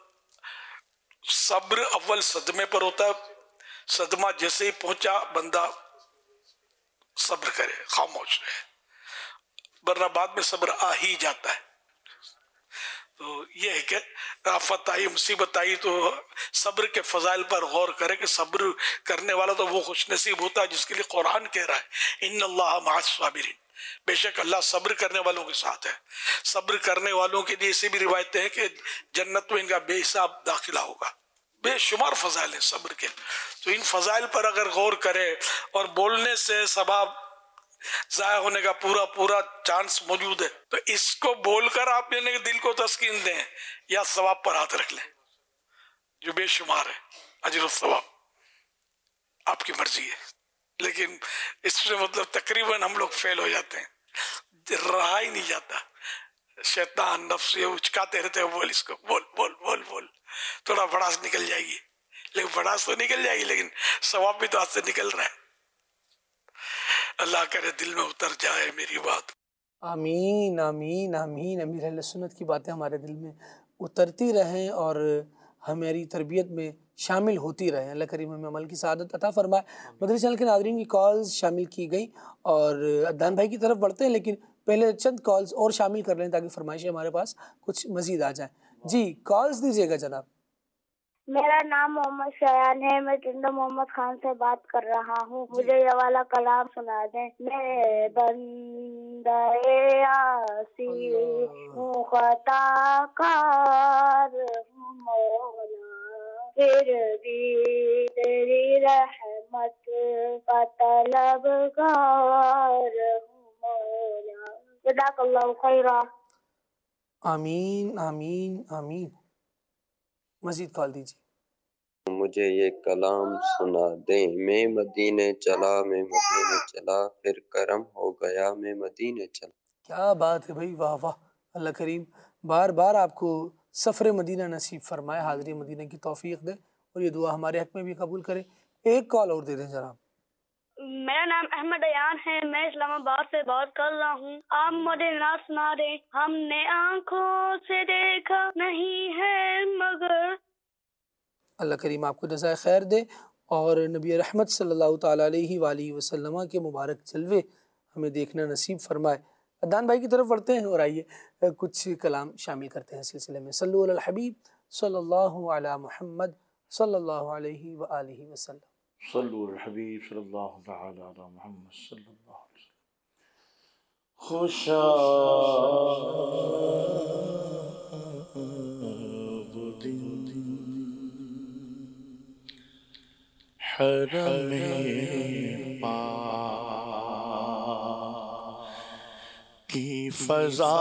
صبر اول صدمے پر ہوتا ہے، صدمہ جیسے ہی پہنچا بندہ صبر کرے، خاموش رہے، ورنہ بعد میں صبر آ ہی جاتا ہے۔ تو یہ ہے کہ آفت آئی، مصیبت آئی تو صبر کے فضائل پر غور کرے کہ صبر کرنے والا تو وہ خوش نصیب ہوتا ہے جس کے لیے قرآن کہہ رہا ہے ان اللہ مع الصابرین، بے شک اللہ صبر کرنے والوں کے ساتھ ہے۔ صبر کرنے والوں کے لیے ایسی بھی روایتیں ہیں کہ جنت میں ان کا بے حساب داخلہ ہوگا۔ بے شمار فضائل ہیں صبر کے، تو ان فضائل پر اگر غور کرے اور بولنے سے ثواب ضائع ہونے کا پورا چانس موجود ہے، تو اس کو بول کر آپ یعنی دل کو تسکین دیں یا ثواب پر ہاتھ رکھ لیں جو بے شمار ہے، اجر و ثواب آپ کی مرضی ہے۔ لیکن اس میں مطلب تقریباً ہم لوگ فیل ہو جاتے ہیں، رہا ہی نہیں جاتا، شیطان نفس یہ اچکاتے رہتے ہیں، بول اس کو، بول بول بول بول، تھوڑا بڑاس نکل جائے گی، لیکن بڑاس تو نکل جائے گی لیکن ثواب بھی تو ہاتھ سے نکل رہا ہے۔ اللہ کرے دل میں اتر جائے میری بات۔ آمین آمین آمین۔ امیر اہل سنت کی باتیں ہمارے دل میں اترتی رہیں اور ہماری تربیت میں شامل ہوتی رہیں، اللہ کریم ہمیں عمل کی سعادت عطا فرمائے۔ مدری چینل کے ناظرین کی کالز شامل کی گئی اور عدنان بھائی کی طرف بڑھتے ہیں، لیکن پہلے چند کالز اور شامل کر لیں تاکہ فرمائشیں ہمارے پاس کچھ مزید آ جائیں۔ جی کالز دیجیے گا جناب۔ میرا نام محمد شایان ہے، میں ٹنڈو محمد خان سے بات کر رہا ہوں، مجھے یہ والا کلام سنا دیں۔ میں بندہ عاصی ہوں، خطا کار ہوں مولا، پھر بھی تیری رحمت کا طلبگار ہوں مولا، جزاک اللہ خیرا۔ آمین آمین آمین۔ مزید کال دیجیے۔ مجھے یہ کلام سنا دیں۔ میں مدینے چلا پھر کرم ہو گیا میں مدینے چلا۔ کیا بات ہے بھائی، واہ واہ، اللہ کریم بار بار آپ کو سفر مدینہ نصیب فرمائے، حاضری مدینہ کی توفیق دے اور یہ دعا ہمارے حق میں بھی قبول کرے۔ ایک کال اور دے دیں جناب۔ میرا نام احمد ایان ہے، میں اسلام آباد سے بات کر رہا ہوں، آپ مجھے نہ سنا دیں۔ ہم نے آنکھوں سے دیکھا نہیں ہے مگر، اللہ کریم آپ کو جزائے خیر دے اور نبی رحمت صلی اللہ تعالیٰ علیہ وآلہ وسلم کے مبارک جلوے ہمیں دیکھنا نصیب فرمائے۔ عدنان بھائی کی طرف بڑھتے ہیں اور آئیے کچھ کلام شامل کرتے ہیں سلسلے میں۔ صلو علی الحبیب صلی اللہ علی محمد صلی اللہ علیہ وآلہ وسلم۔ صلو علی الحبیب صلی اللہ تعالی علی محمد صلی اللہ علیہ وسلم۔ خوشا حرم پاک کی فضا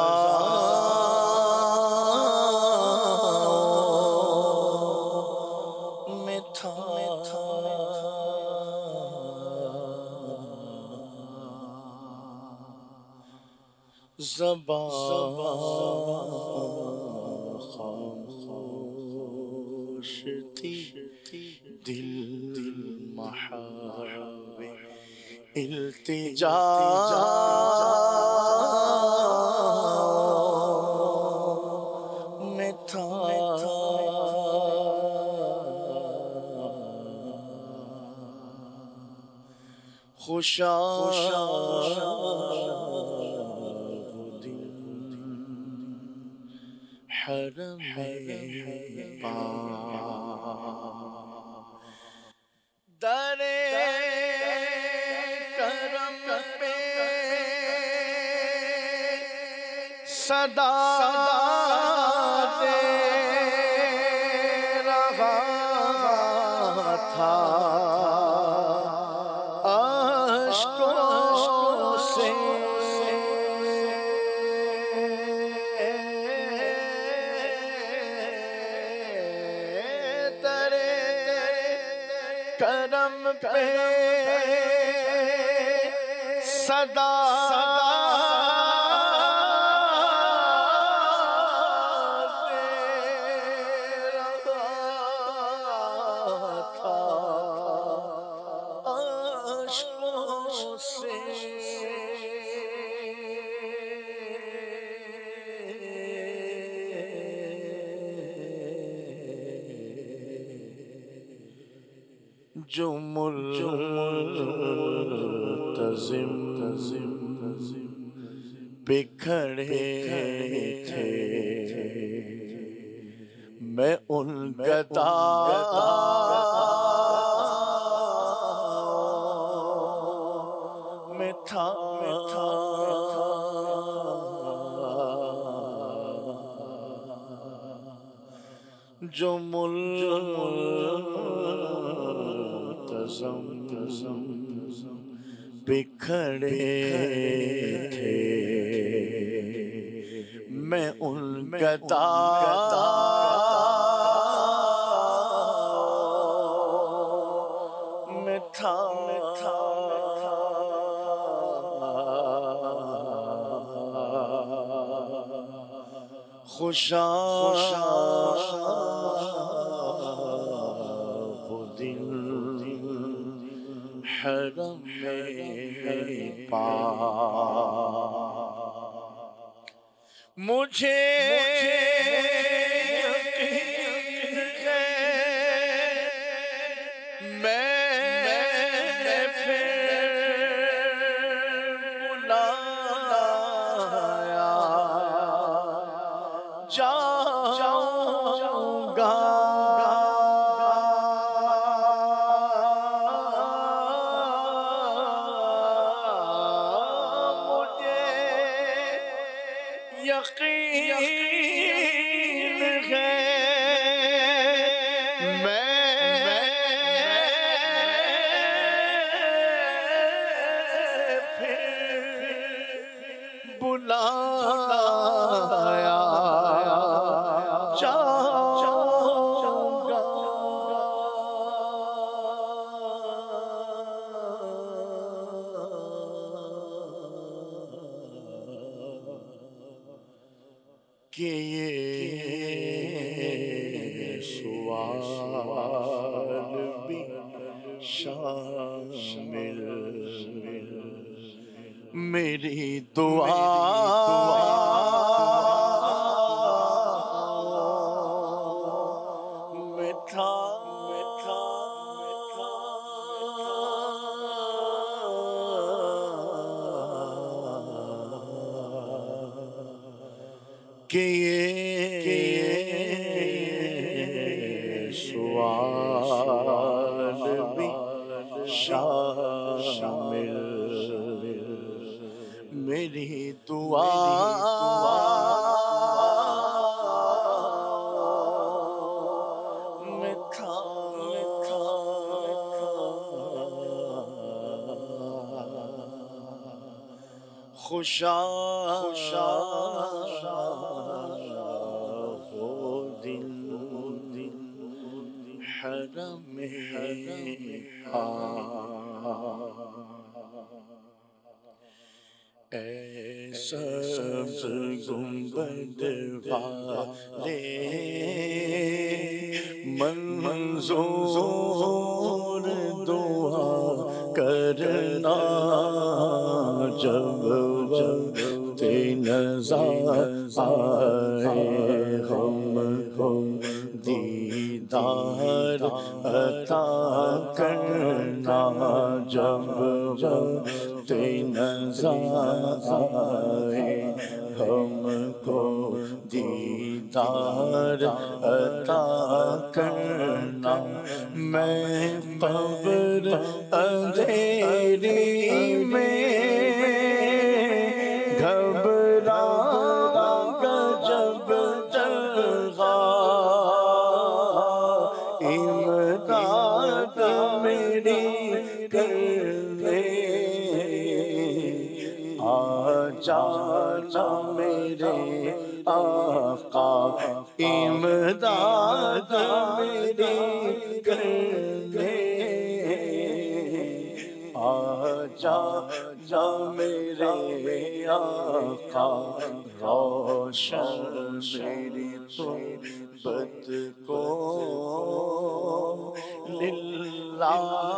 میں تھا زبان خاموش تھی، دل محرم التجا میں تھا، خوشا حرم پاک در کرم پہ صدا دے رہا تھا اشکوں سے، کرم پہ صدا دے رہا تھا اشکوں سے، جو ملتزم بکھڑے تھے، میں ان گداؤں میں تھا، جو ملتزم بکھڑے تھے، میں ان گداؤں میں تھا، خوشا وہ دل حرم پاک، مجھے یقین ہے میں پھر بلایا جاؤں گا، یقین ہے میں پھر بلایا جاؤں گا، کہ یہ سوال بھی شامل میری دعا میں تھا، کہ یہ خوشا وہ دل حرم اے سبز گنبد والے منظور دعا کرنا جب وقت نظر آئے ہم کو دیدار عطا کرنا جب وقت نظر آئے ہم کو دیدار عطا کرنا میں قبر اندھیری میں گھبرا گا جب جلغا امداد میری کر لے آ جانا میرے آقا امداد میری کر لے آ جا میرے آقا روشن میری صحبت کو للہ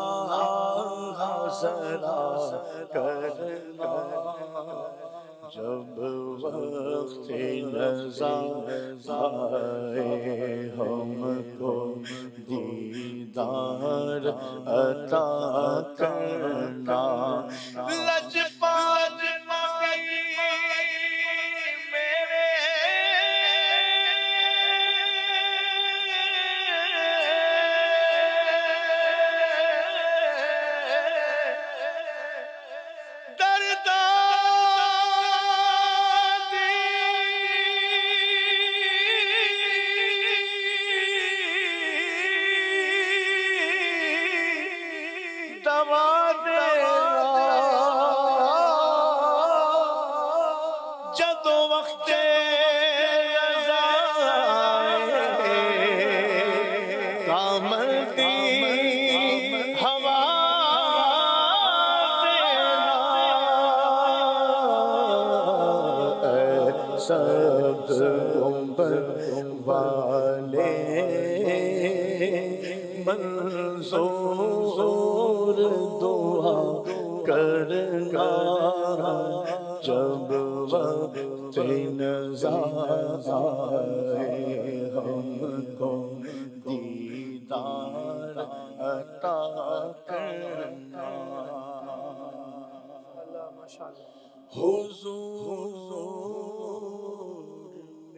ذرا کرنا جب وقت نظر آئے ہم کو دیدار عطا کرنا لجپال نبی میرے دردا دوا جدو وقت کامل دی ہوا دینا سبز گنبد والے منظور دعا کرنا جب وقت نظر آئے ہم کو دیدار عطا کرنا حضور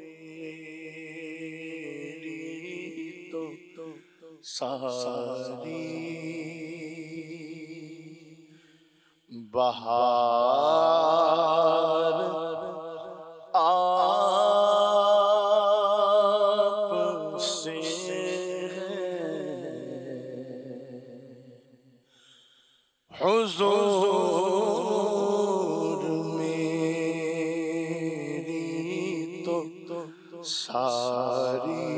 میری تو ساری بہار آپ سے حضور میری تو ساری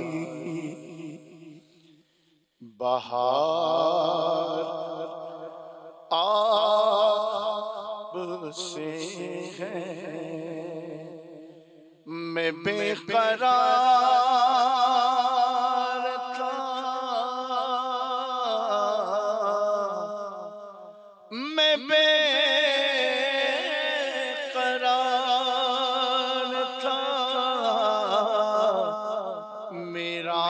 بہار آپ سے ہے میں بے قرار تھا میں بے قرار تھا میرا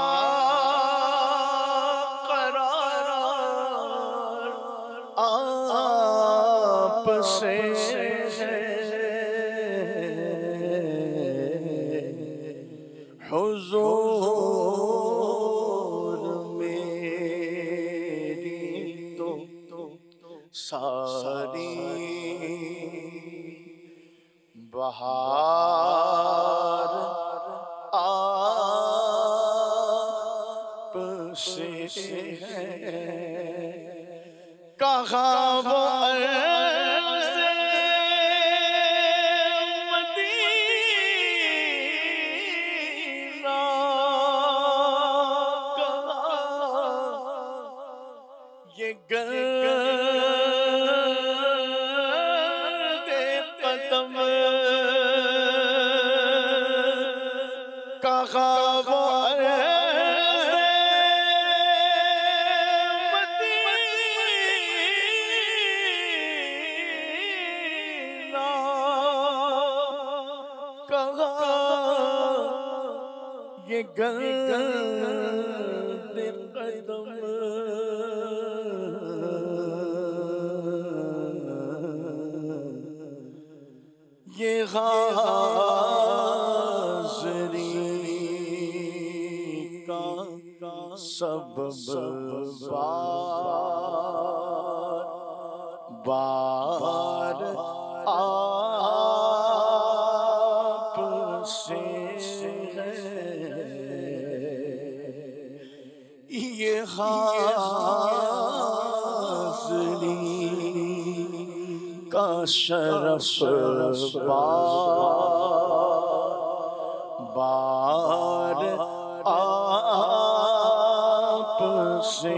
آپ سے حضور میری تو ساری بہار آپ سے ہے کہاں وہ عرض قدم کہاں وہ مدینہ کہاں یہ گرد قدم یہ حاضری کا سبب بار آپ سے یہ حاضری کا شرف بار آپ سے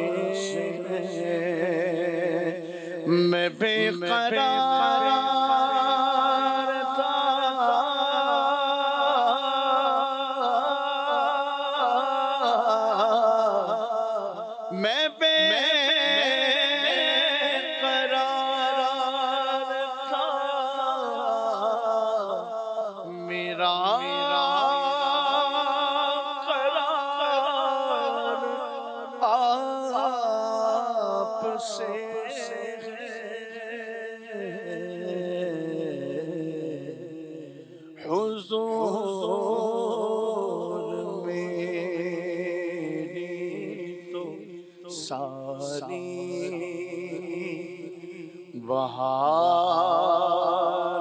میں بے قرار تھا میں بے قرار تھا میرا قرار آپ سے حضور میری تو ساری بہار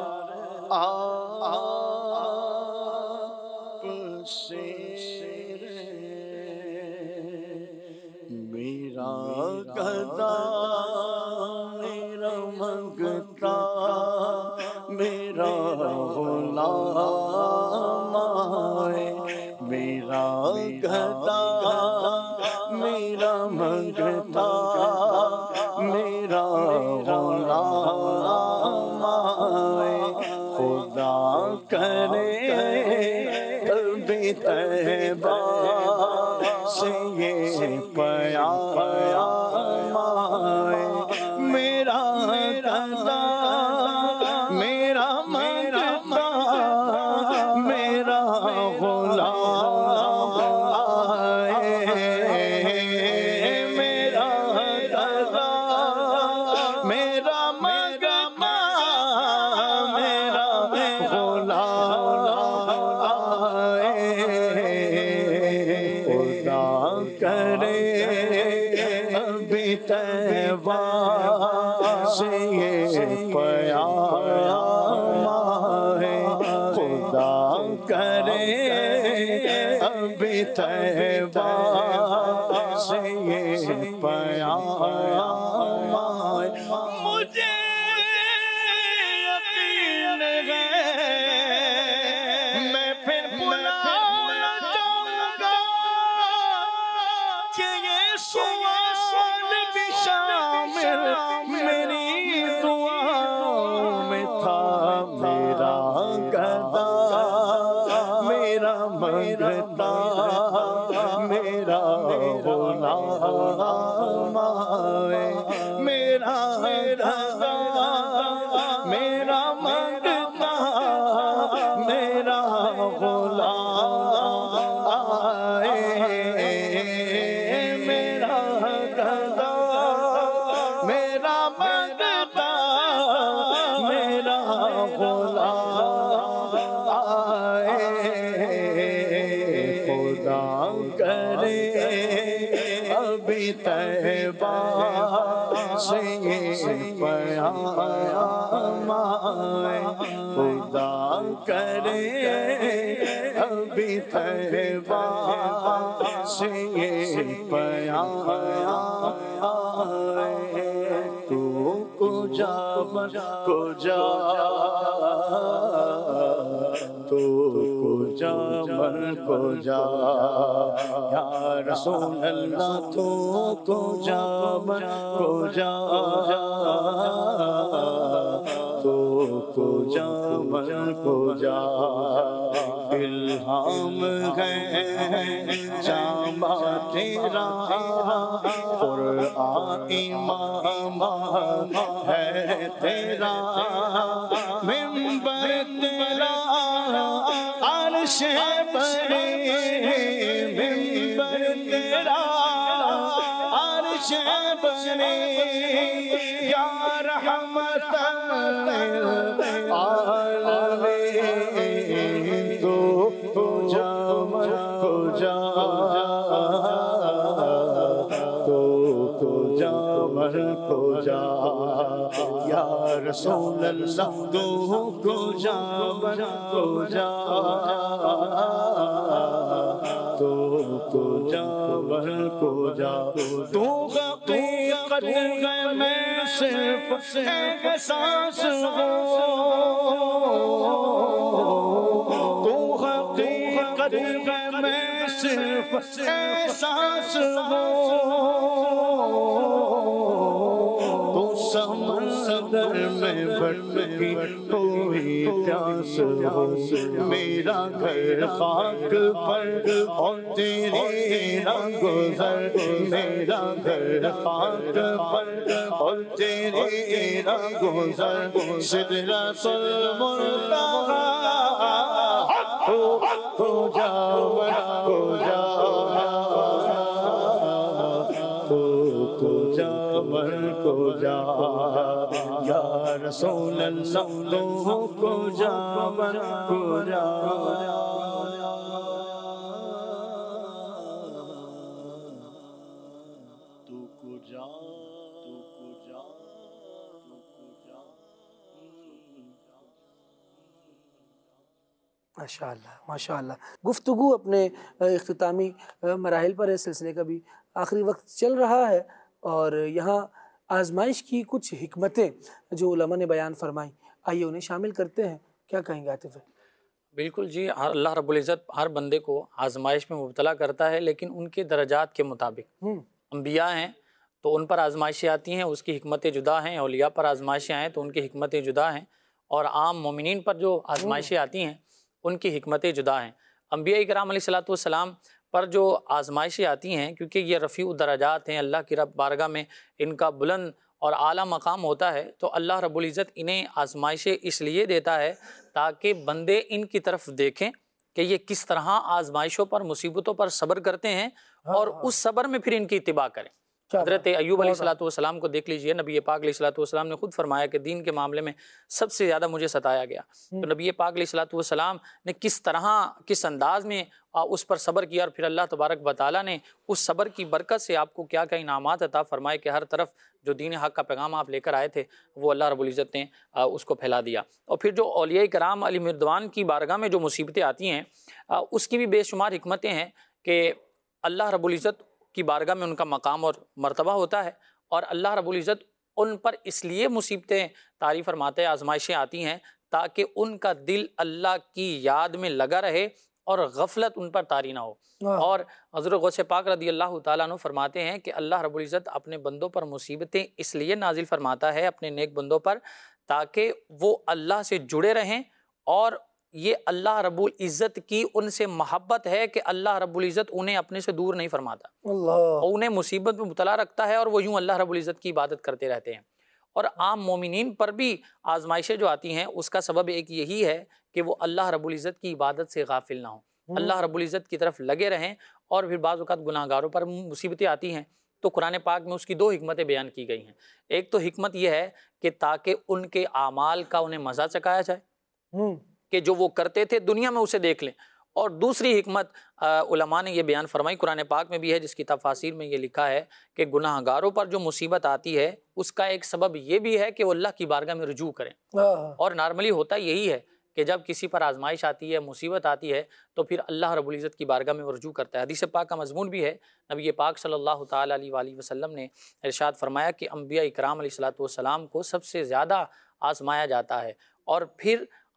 آپ سے میرا گدا میرا منگتا میرا غلام آئے میرا گدا میرا منگتا میرا غلام آئے خدا کرے کبھی طیبہ سے یہ پیام آئے میرا گدا میرا منگتا میرا غلام آئے میرا گدا میرا منگتا میرا غلام آئے خدا کرے ابھی طیبہ سے یہ پیام آئے خدا کرے ابھی طیبہ سے یہ پیام آئے مجھے یقین ہے میں پھر بلا جاؤں گا کہ یہ سوال بھی شامل میری دعاؤں میں تھا میرا گدا میرا منگتا میرا غلام آئے میرا گدا میرا منگتا میرا غلام آئے میرا گدا میرا منگتا میرا غلام آئے خدا کرے ابھی طیبہ سے یہ پیام آئے خدا کرے ابھی طیبہ سے یہ پیام آئے تو کجا تو جا مر کو جا یا رسول اللہ تو کو جا مر کو جا تو کو جا مر کو جا الہام ہے شامہ تیرا قرآن امام ہے تیرا منبر تیرا عرش بری منبر تیرا عرش بری یا رحمت للعالمین تو جا مر کو جا تو جا مر کو جا یا رسول اللہ تو کو جا مر کو جا تو جا مر کو جا تو حقیقت ہے میں صرف ایک احساس ہوں تو حقیقت ہے میں صرف احساس ہوں تو سمندر میں بھٹکی ہوئی پیاس ہو میرا گھر خاک پر اور تیری رنگ گزر میرا گھر خاک پر اور تیری رنگ گزر سدرۃ المنتہی ہو جا ہو جا تو جا مر کو جا یا رسول اللہ تو کو جا مر کو جا تو کو جا ماشاء اللہ ماشاء اللہ. گفتگو اپنے اختتامی مراحل پر ہے، سلسلے کا بھی آخری وقت چل رہا ہے، اور یہاں آزمائش کی کچھ حکمتیں جو علماء نے بیان فرمائیں، آئیے انہیں شامل کرتے ہیں. کیا کہیں گے عاطف؟ بالکل جی، اللہ رب العزت ہر بندے کو آزمائش میں مبتلا کرتا ہے، لیکن ان کے درجات کے مطابق. انبیاء ہیں تو ان پر آزمائشیں آتی ہیں، اس کی حکمتیں جدا ہیں. اولیاء پر آزمائشیں آئیں تو ان کی حکمتیں جدا ہیں، اور عام مومنین پر جو آزمائشیں آتی ہیں ان کی حکمتیں جدا ہیں. انبیاء کرام علیہ السلام پر جو آزمائشیں آتی ہیں، کیونکہ یہ رفیع الدرجات ہیں، اللہ کی رب بارگاہ میں ان کا بلند اور اعلیٰ مقام ہوتا ہے، تو اللہ رب العزت انہیں آزمائشیں اس لیے دیتا ہے تاکہ بندے ان کی طرف دیکھیں کہ یہ کس طرح آزمائشوں پر مصیبتوں پر صبر کرتے ہیں، اور اس صبر میں پھر ان کی اتباع کریں. حضرت ایوب علیہ السلام کو دیکھ لیجئے، نبی پاک علیہ السلام نے خود فرمایا کہ دین کے معاملے میں سب سے زیادہ مجھے ستایا گیا. تو نبی پاک علیہ السلام نے کس انداز میں اس پر صبر کیا، اور پھر اللہ تبارک و تعالیٰ نے اس صبر کی برکت سے آپ کو کیا کیا انعامات عطا فرمائے کہ ہر طرف جو دین حق کا پیغام آپ لے کر آئے تھے وہ اللہ رب العزت نے اس کو پھیلا دیا. اور پھر جو اولیاء کرام علیہ مردوان کی بارگاہ میں جو مصیبتیں آتی ہیں اس کی بھی بے شمار حکمتیں ہیں کہ اللہ رب العزت کی بارگاہ میں ان کا مقام اور مرتبہ ہوتا ہے، اور اللہ رب العزت ان پر اس لیے مصیبتیں طاری فرماتے ہیں، آزمائشیں آتی ہیں تاکہ ان کا دل اللہ کی یاد میں لگا رہے اور غفلت ان پر طاری نہ ہو. اور حضرت غوث پاک رضی اللہ تعالیٰ عنہ فرماتے ہیں کہ اللہ رب العزت اپنے بندوں پر مصیبتیں اس لیے نازل فرماتا ہے اپنے نیک بندوں پر تاکہ وہ اللہ سے جڑے رہیں، اور یہ اللہ رب العزت کی ان سے محبت ہے کہ اللہ رب العزت انہیں اپنے سے دور نہیں فرماتا، اور انہیں مصیبت میں مبتلا رکھتا ہے، اور وہ یوں اللہ رب العزت کی عبادت کرتے رہتے ہیں. اور عام مومنین پر بھی آزمائشیں جو آتی ہیں اس کا سبب ایک یہی ہے کہ وہ اللہ رب العزت کی عبادت سے غافل نہ ہوں، اللہ رب العزت کی طرف لگے رہیں. اور پھر بعض اوقات گناہ گاروں پر مصیبتیں آتی ہیں تو قرآن پاک میں اس کی 2 حکمتیں بیان کی گئی ہیں. ایک تو حکمت یہ ہے کہ تاکہ ان کے اعمال کا انہیں مزہ چکھایا جائے کہ جو وہ کرتے تھے دنیا میں اسے دیکھ لیں. اور دوسری حکمت علماء نے یہ بیان فرمائی، قرآن پاک میں بھی ہے، جس کی تفاسیر میں یہ لکھا ہے کہ گناہ گاروں پر جو مصیبت آتی ہے اس کا ایک سبب یہ بھی ہے کہ وہ اللہ کی بارگاہ میں رجوع کریں. اور نارملی ہوتا یہی ہے کہ جب کسی پر آزمائش آتی ہے، مصیبت آتی ہے، تو پھر اللہ رب العزت کی بارگاہ میں وہ رجوع کرتا ہے. حدیث پاک کا مضمون بھی ہے، نبی پاک صلی اللہ تعالیٰ علیہ وآلہ وسلم نے ارشاد فرمایا کہ انبیاء اکرام علیہ السلام کو سب سے زیادہ آزمایا جاتا ہے، اور پھر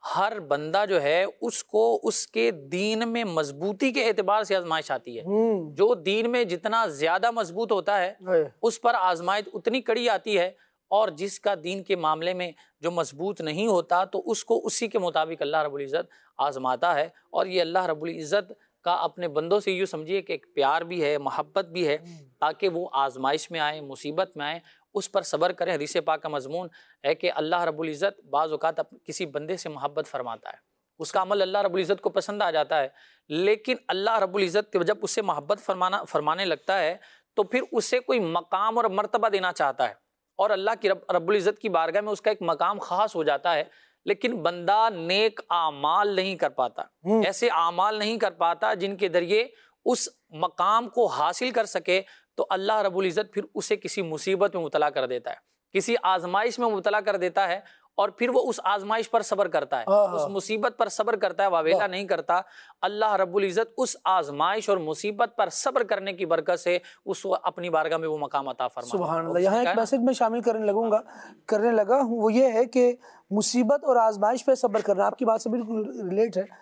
ہر بندہ جو ہے اس کو اس کے دین میں مضبوطی کے اعتبار سے آزمائش آتی ہے. جو دین میں جتنا زیادہ مضبوط ہوتا ہے اس پر آزمائش اتنی کڑی آتی ہے، اور جس کا دین کے معاملے میں جو مضبوط نہیں ہوتا تو اس کو اسی کے مطابق اللہ رب العزت آزماتا ہے. اور یہ اللہ رب العزت کا اپنے بندوں سے یوں سمجھیے کہ ایک پیار بھی ہے، محبت بھی ہے، تاکہ وہ آزمائش میں آئیں، مصیبت میں آئیں، اس پر صبر کریں. حدیث پاک کا مضمون ہے کہ اللہ رب العزت بعض اوقات کسی بندے سے محبت فرماتا ہے، اس کا عمل اللہ رب العزت کو پسند آ جاتا ہے، لیکن اللہ رب العزت جب اس سے محبت فرمانے لگتا ہے تو پھر اسے کوئی مقام اور مرتبہ دینا چاہتا ہے، اور اللہ کی رب العزت کی بارگاہ میں اس کا ایک مقام خاص ہو جاتا ہے. لیکن بندہ نیک اعمال نہیں کر پاتا، ایسے اعمال نہیں کر پاتا جن کے ذریعے اس مقام کو حاصل کر سکے، تو اللہ رب العزت پھر اسے کسی مصیبت میں مبتلا کر دیتا ہے، کسی آزمائش میں مبتلا کر دیتا ہے، اور پھر وہ اس آزمائش پر صبر کرتا ہے، اس مصیبت پر صبر کرتا ہے، واویلا نہیں کرتا. اللہ رب العزت اس آزمائش اور مصیبت پر صبر کرنے کی برکت سے اس کو اپنی بارگاہ میں وہ مقام عطا فرماتا ہے. سبحان اللہ. یہاں ایک میسج میں شامل کرنے لگا ہوں، وہ یہ ہے کہ مصیبت اور آزمائش پہ صبر کرنا آپ کی بات سے بالکل ریلیٹ ہے.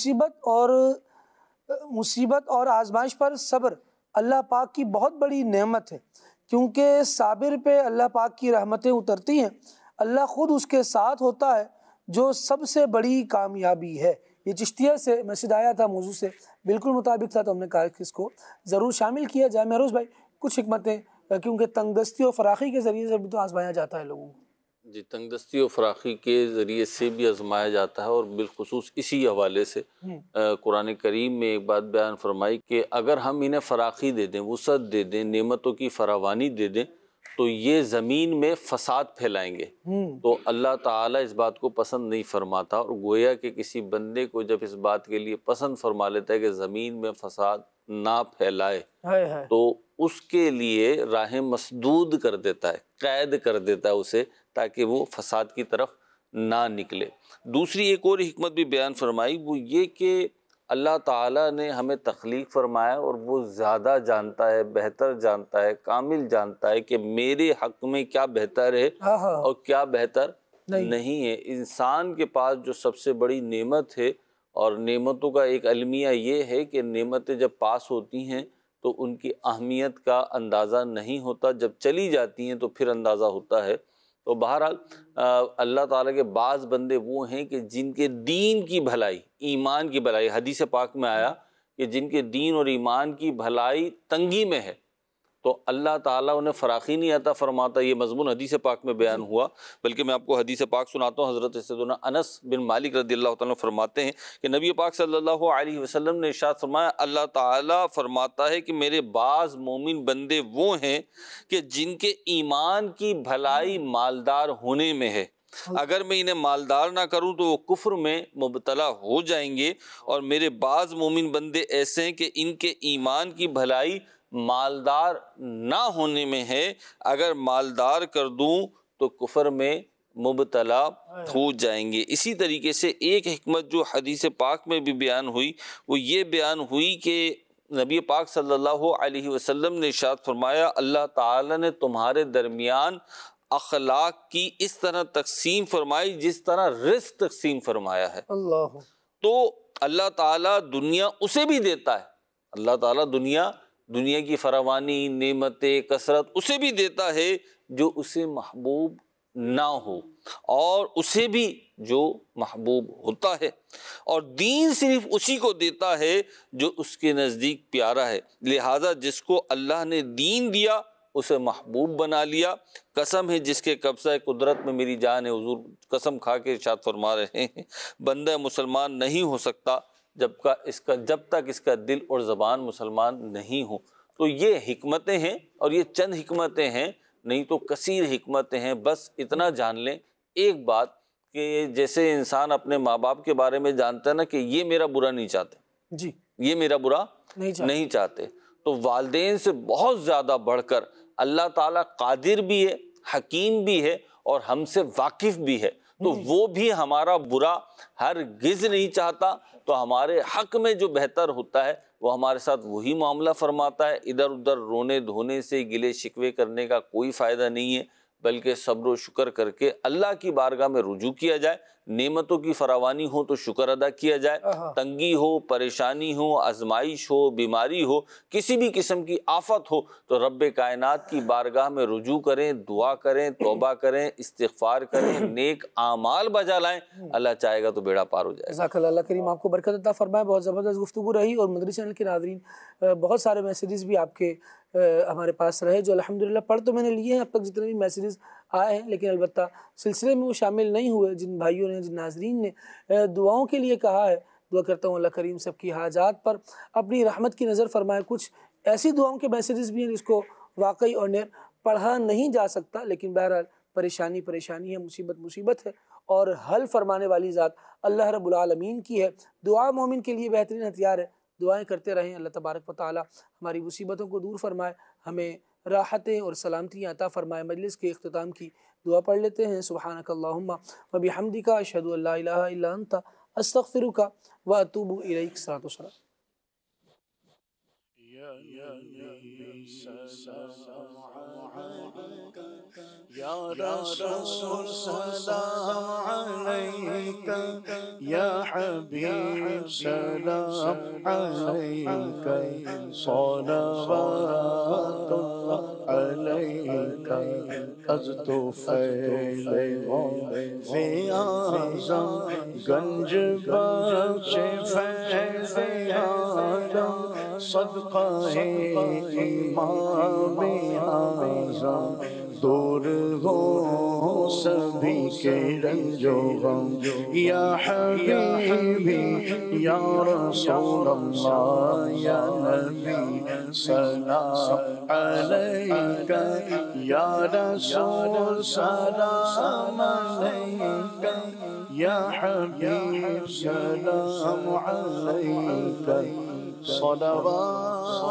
مصیبت اور آزمائش پر صبر اللہ پاک کی بہت بڑی نعمت ہے، کیونکہ صابر پہ اللہ پاک کی رحمتیں اترتی ہیں. اللہ خود اس کے ساتھ ہوتا ہے، جو سب سے بڑی کامیابی ہے. یہ چشتیہ سے میسج آیا تھا، موضوع سے بالکل مطابق تھا، تو ہم نے کہا کہ اس کو ضرور شامل کیا جائے. مہروز بھائی کچھ حکمتیں، کیونکہ تنگ دستی اور فراخی کے ذریعے سے بھی تو آزمایا جاتا ہے لوگوں کو. جی، تنگ دستی و فراخی کے ذریعے سے بھی آزمایا جاتا ہے، اور بالخصوص اسی حوالے سے قرآن کریم میں ایک بات بیان فرمائی کہ اگر ہم انہیں فراخی دے دیں، وسعت دے دیں، نعمتوں کی فراوانی دے دیں، تو یہ زمین میں فساد پھیلائیں گے. تو اللہ تعالیٰ اس بات کو پسند نہیں فرماتا، اور گویا کہ کسی بندے کو جب اس بات کے لیے پسند فرما لیتا ہے کہ زمین میں فساد نہ پھیلائے، تو اس کے لیے راہ مسدود کر دیتا ہے، قید کر دیتا ہے اسے، تاکہ وہ فساد کی طرف نہ نکلے. دوسری ایک اور حکمت بھی بیان فرمائی، وہ یہ کہ اللہ تعالیٰ نے ہمیں تخلیق فرمایا، اور وہ زیادہ جانتا ہے، بہتر جانتا ہے، کامل جانتا ہے کہ میرے حق میں کیا بہتر ہے اور کیا بہتر نہیں ہے. انسان کے پاس جو سب سے بڑی نعمت ہے، اور نعمتوں کا ایک المیہ یہ ہے کہ نعمتیں جب پاس ہوتی ہیں تو ان کی اہمیت کا اندازہ نہیں ہوتا، جب چلی جاتی ہیں تو پھر اندازہ ہوتا ہے. تو بہرحال اللہ تعالیٰ کے بعض بندے وہ ہیں کہ جن کے دین کی بھلائی، ایمان کی بھلائی، حدیث پاک میں آیا کہ جن کے دین اور ایمان کی بھلائی تنگی میں ہے، تو اللہ تعالیٰ انہیں فراخی نہیں عطا فرماتا. یہ مضمون حدیث پاک میں بیان ہوا. بلکہ میں آپ کو حدیث پاک سناتا ہوں. حضرت سیدنا انس بن مالک رضی اللہ تعالیٰ فرماتے ہیں کہ نبی پاک صلی اللہ علیہ وسلم نے ارشاد فرمایا، اللہ تعالیٰ فرماتا ہے کہ میرے بعض مومن بندے وہ ہیں کہ جن کے ایمان کی بھلائی مالدار ہونے میں ہے، اگر میں انہیں مالدار نہ کروں تو وہ کفر میں مبتلا ہو جائیں گے. اور میرے بعض مومن بندے ایسے ہیں کہ ان کے ایمان کی بھلائی مالدار نہ ہونے میں ہے، اگر مالدار کر دوں تو کفر میں مبتلا ہو جائیں گے. اسی طریقے سے ایک حکمت جو حدیث پاک میں بھی بیان ہوئی، وہ یہ بیان ہوئی کہ نبی پاک صلی اللہ علیہ وسلم نے ارشاد فرمایا، اللہ تعالیٰ نے تمہارے درمیان اخلاق کی اس طرح تقسیم فرمائی جس طرح رزق تقسیم فرمایا ہے. تو اللہ تعالیٰ دنیا اسے بھی دیتا ہے، اللہ تعالیٰ دنیا کی فراوانی، نعمتیں، کثرت اسے بھی دیتا ہے جو اسے محبوب نہ ہو، اور اسے بھی جو محبوب ہوتا ہے. اور دین صرف اسی کو دیتا ہے جو اس کے نزدیک پیارا ہے. لہٰذا جس کو اللہ نے دین دیا اسے محبوب بنا لیا. قسم ہے جس کے قبضہ قدرت میں میری جان ہے، حضور قسم کھا کے ارشاد فرما رہے ہیں، بندہ مسلمان نہیں ہو سکتا جب تک اس کا دل اور زبان مسلمان نہیں ہو. تو یہ حکمتیں ہیں، اور یہ چند حکمتیں ہیں، نہیں تو کثیر حکمتیں ہیں. بس اتنا جان لیں ایک بات کہ جیسے انسان اپنے ماں باپ کے بارے میں جانتا ہے نا کہ یہ میرا برا نہیں چاہتے، جی یہ میرا برا نہیں چاہتے، تو والدین سے بہت زیادہ بڑھ کر اللہ تعالیٰ قادر بھی ہے، حکیم بھی ہے، اور ہم سے واقف بھی ہے. تو وہ بھی ہمارا برا ہرگز نہیں چاہتا. تو ہمارے حق میں جو بہتر ہوتا ہے وہ ہمارے ساتھ وہی معاملہ فرماتا ہے. ادھر ادھر رونے دھونے سے، گلے شکوے کرنے کا کوئی فائدہ نہیں ہے، بلکہ صبر و شکر کر کے اللہ کی بارگاہ میں رجوع کیا جائے. نعمتوں کی فراوانی ہو تو شکر ادا کیا جائے، تنگی ہو، پریشانی ہو، آزمائش ہو، بیماری ہو، کسی بھی قسم کی آفت ہو تو رب کائنات کی بارگاہ میں رجوع کریں، دعا کریں، توبہ کریں، استغفار کریں، نیک اعمال بجا لائیں، اللہ چاہے گا تو بیڑا پار ہو جائے گا۔ جزاک اللہ کریم آپ کو برکت عطا فرمائے، بہت زبردست گفتگو رہی، اور مدری چینل کے ناظرین بہت سارے میسیجز بھی آپ کے ہمارے پاس رہے جو الحمدللہ پڑھ تو میں نے لیے ہیں اب تک جتنے بھی میسیجز آئے ہیں، لیکن البتہ سلسلے میں وہ شامل نہیں ہوئے جن بھائیوں نے، جن ناظرین نے دعاؤں کے لیے کہا ہے۔ دعا کرتا ہوں اللہ کریم سب کی حاجات پر اپنی رحمت کی نظر فرمائے۔ کچھ ایسی دعاؤں کے میسیجز بھی ہیں جس کو واقعی اور نیر پڑھا نہیں جا سکتا، لیکن بہرحال پریشانی پریشانی ہے، مصیبت مصیبت ہے، اور حل فرمانے والی ذات اللہ رب العالمین کی ہے۔ دعا مومن کے لیے بہترین ہتھیار ہے، دعائیں کرتے رہیں، اللہ تبارک و تعالی ہماری مصیبتوں کو دور فرمائے، ہمیں راحتیں اور سلامتیاں عطا فرمائے۔ مجلس کے اختتام کی دعا پڑھ لیتے ہیں۔ سبحانک اللہم و بحمدک اشہد ان لا الہ الا انت استغفرک و اتوب الیک۔ صلاۃ و سلام۔ یا رسول سلام علیک، یا حبیب سلام علیک، صلوات اللہ علیک، از تو فیض فی اعظم گنج بخش فیض اعظم، صدقہ امام اعظم، دور ہو سبھی کے رنج و غم، یا حبیبی یا رسول اللہ، یا نبی سلام علیک، یا رسول سلام علیک، یا حبیب سلام علیک، صلوات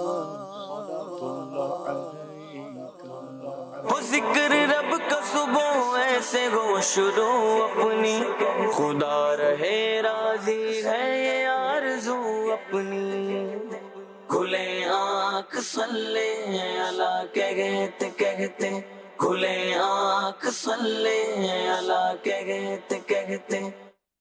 اللہ علیک۔ وہ ذکر رب کا صبح ایسے ہو شروع اپنی، خدا رہے راضی ہے یہ آرزو اپنی، کھلے آنکھ صلی اللہ کہتے کہتے، کھلے آنکھ صلی اللہ کہتے کہتے،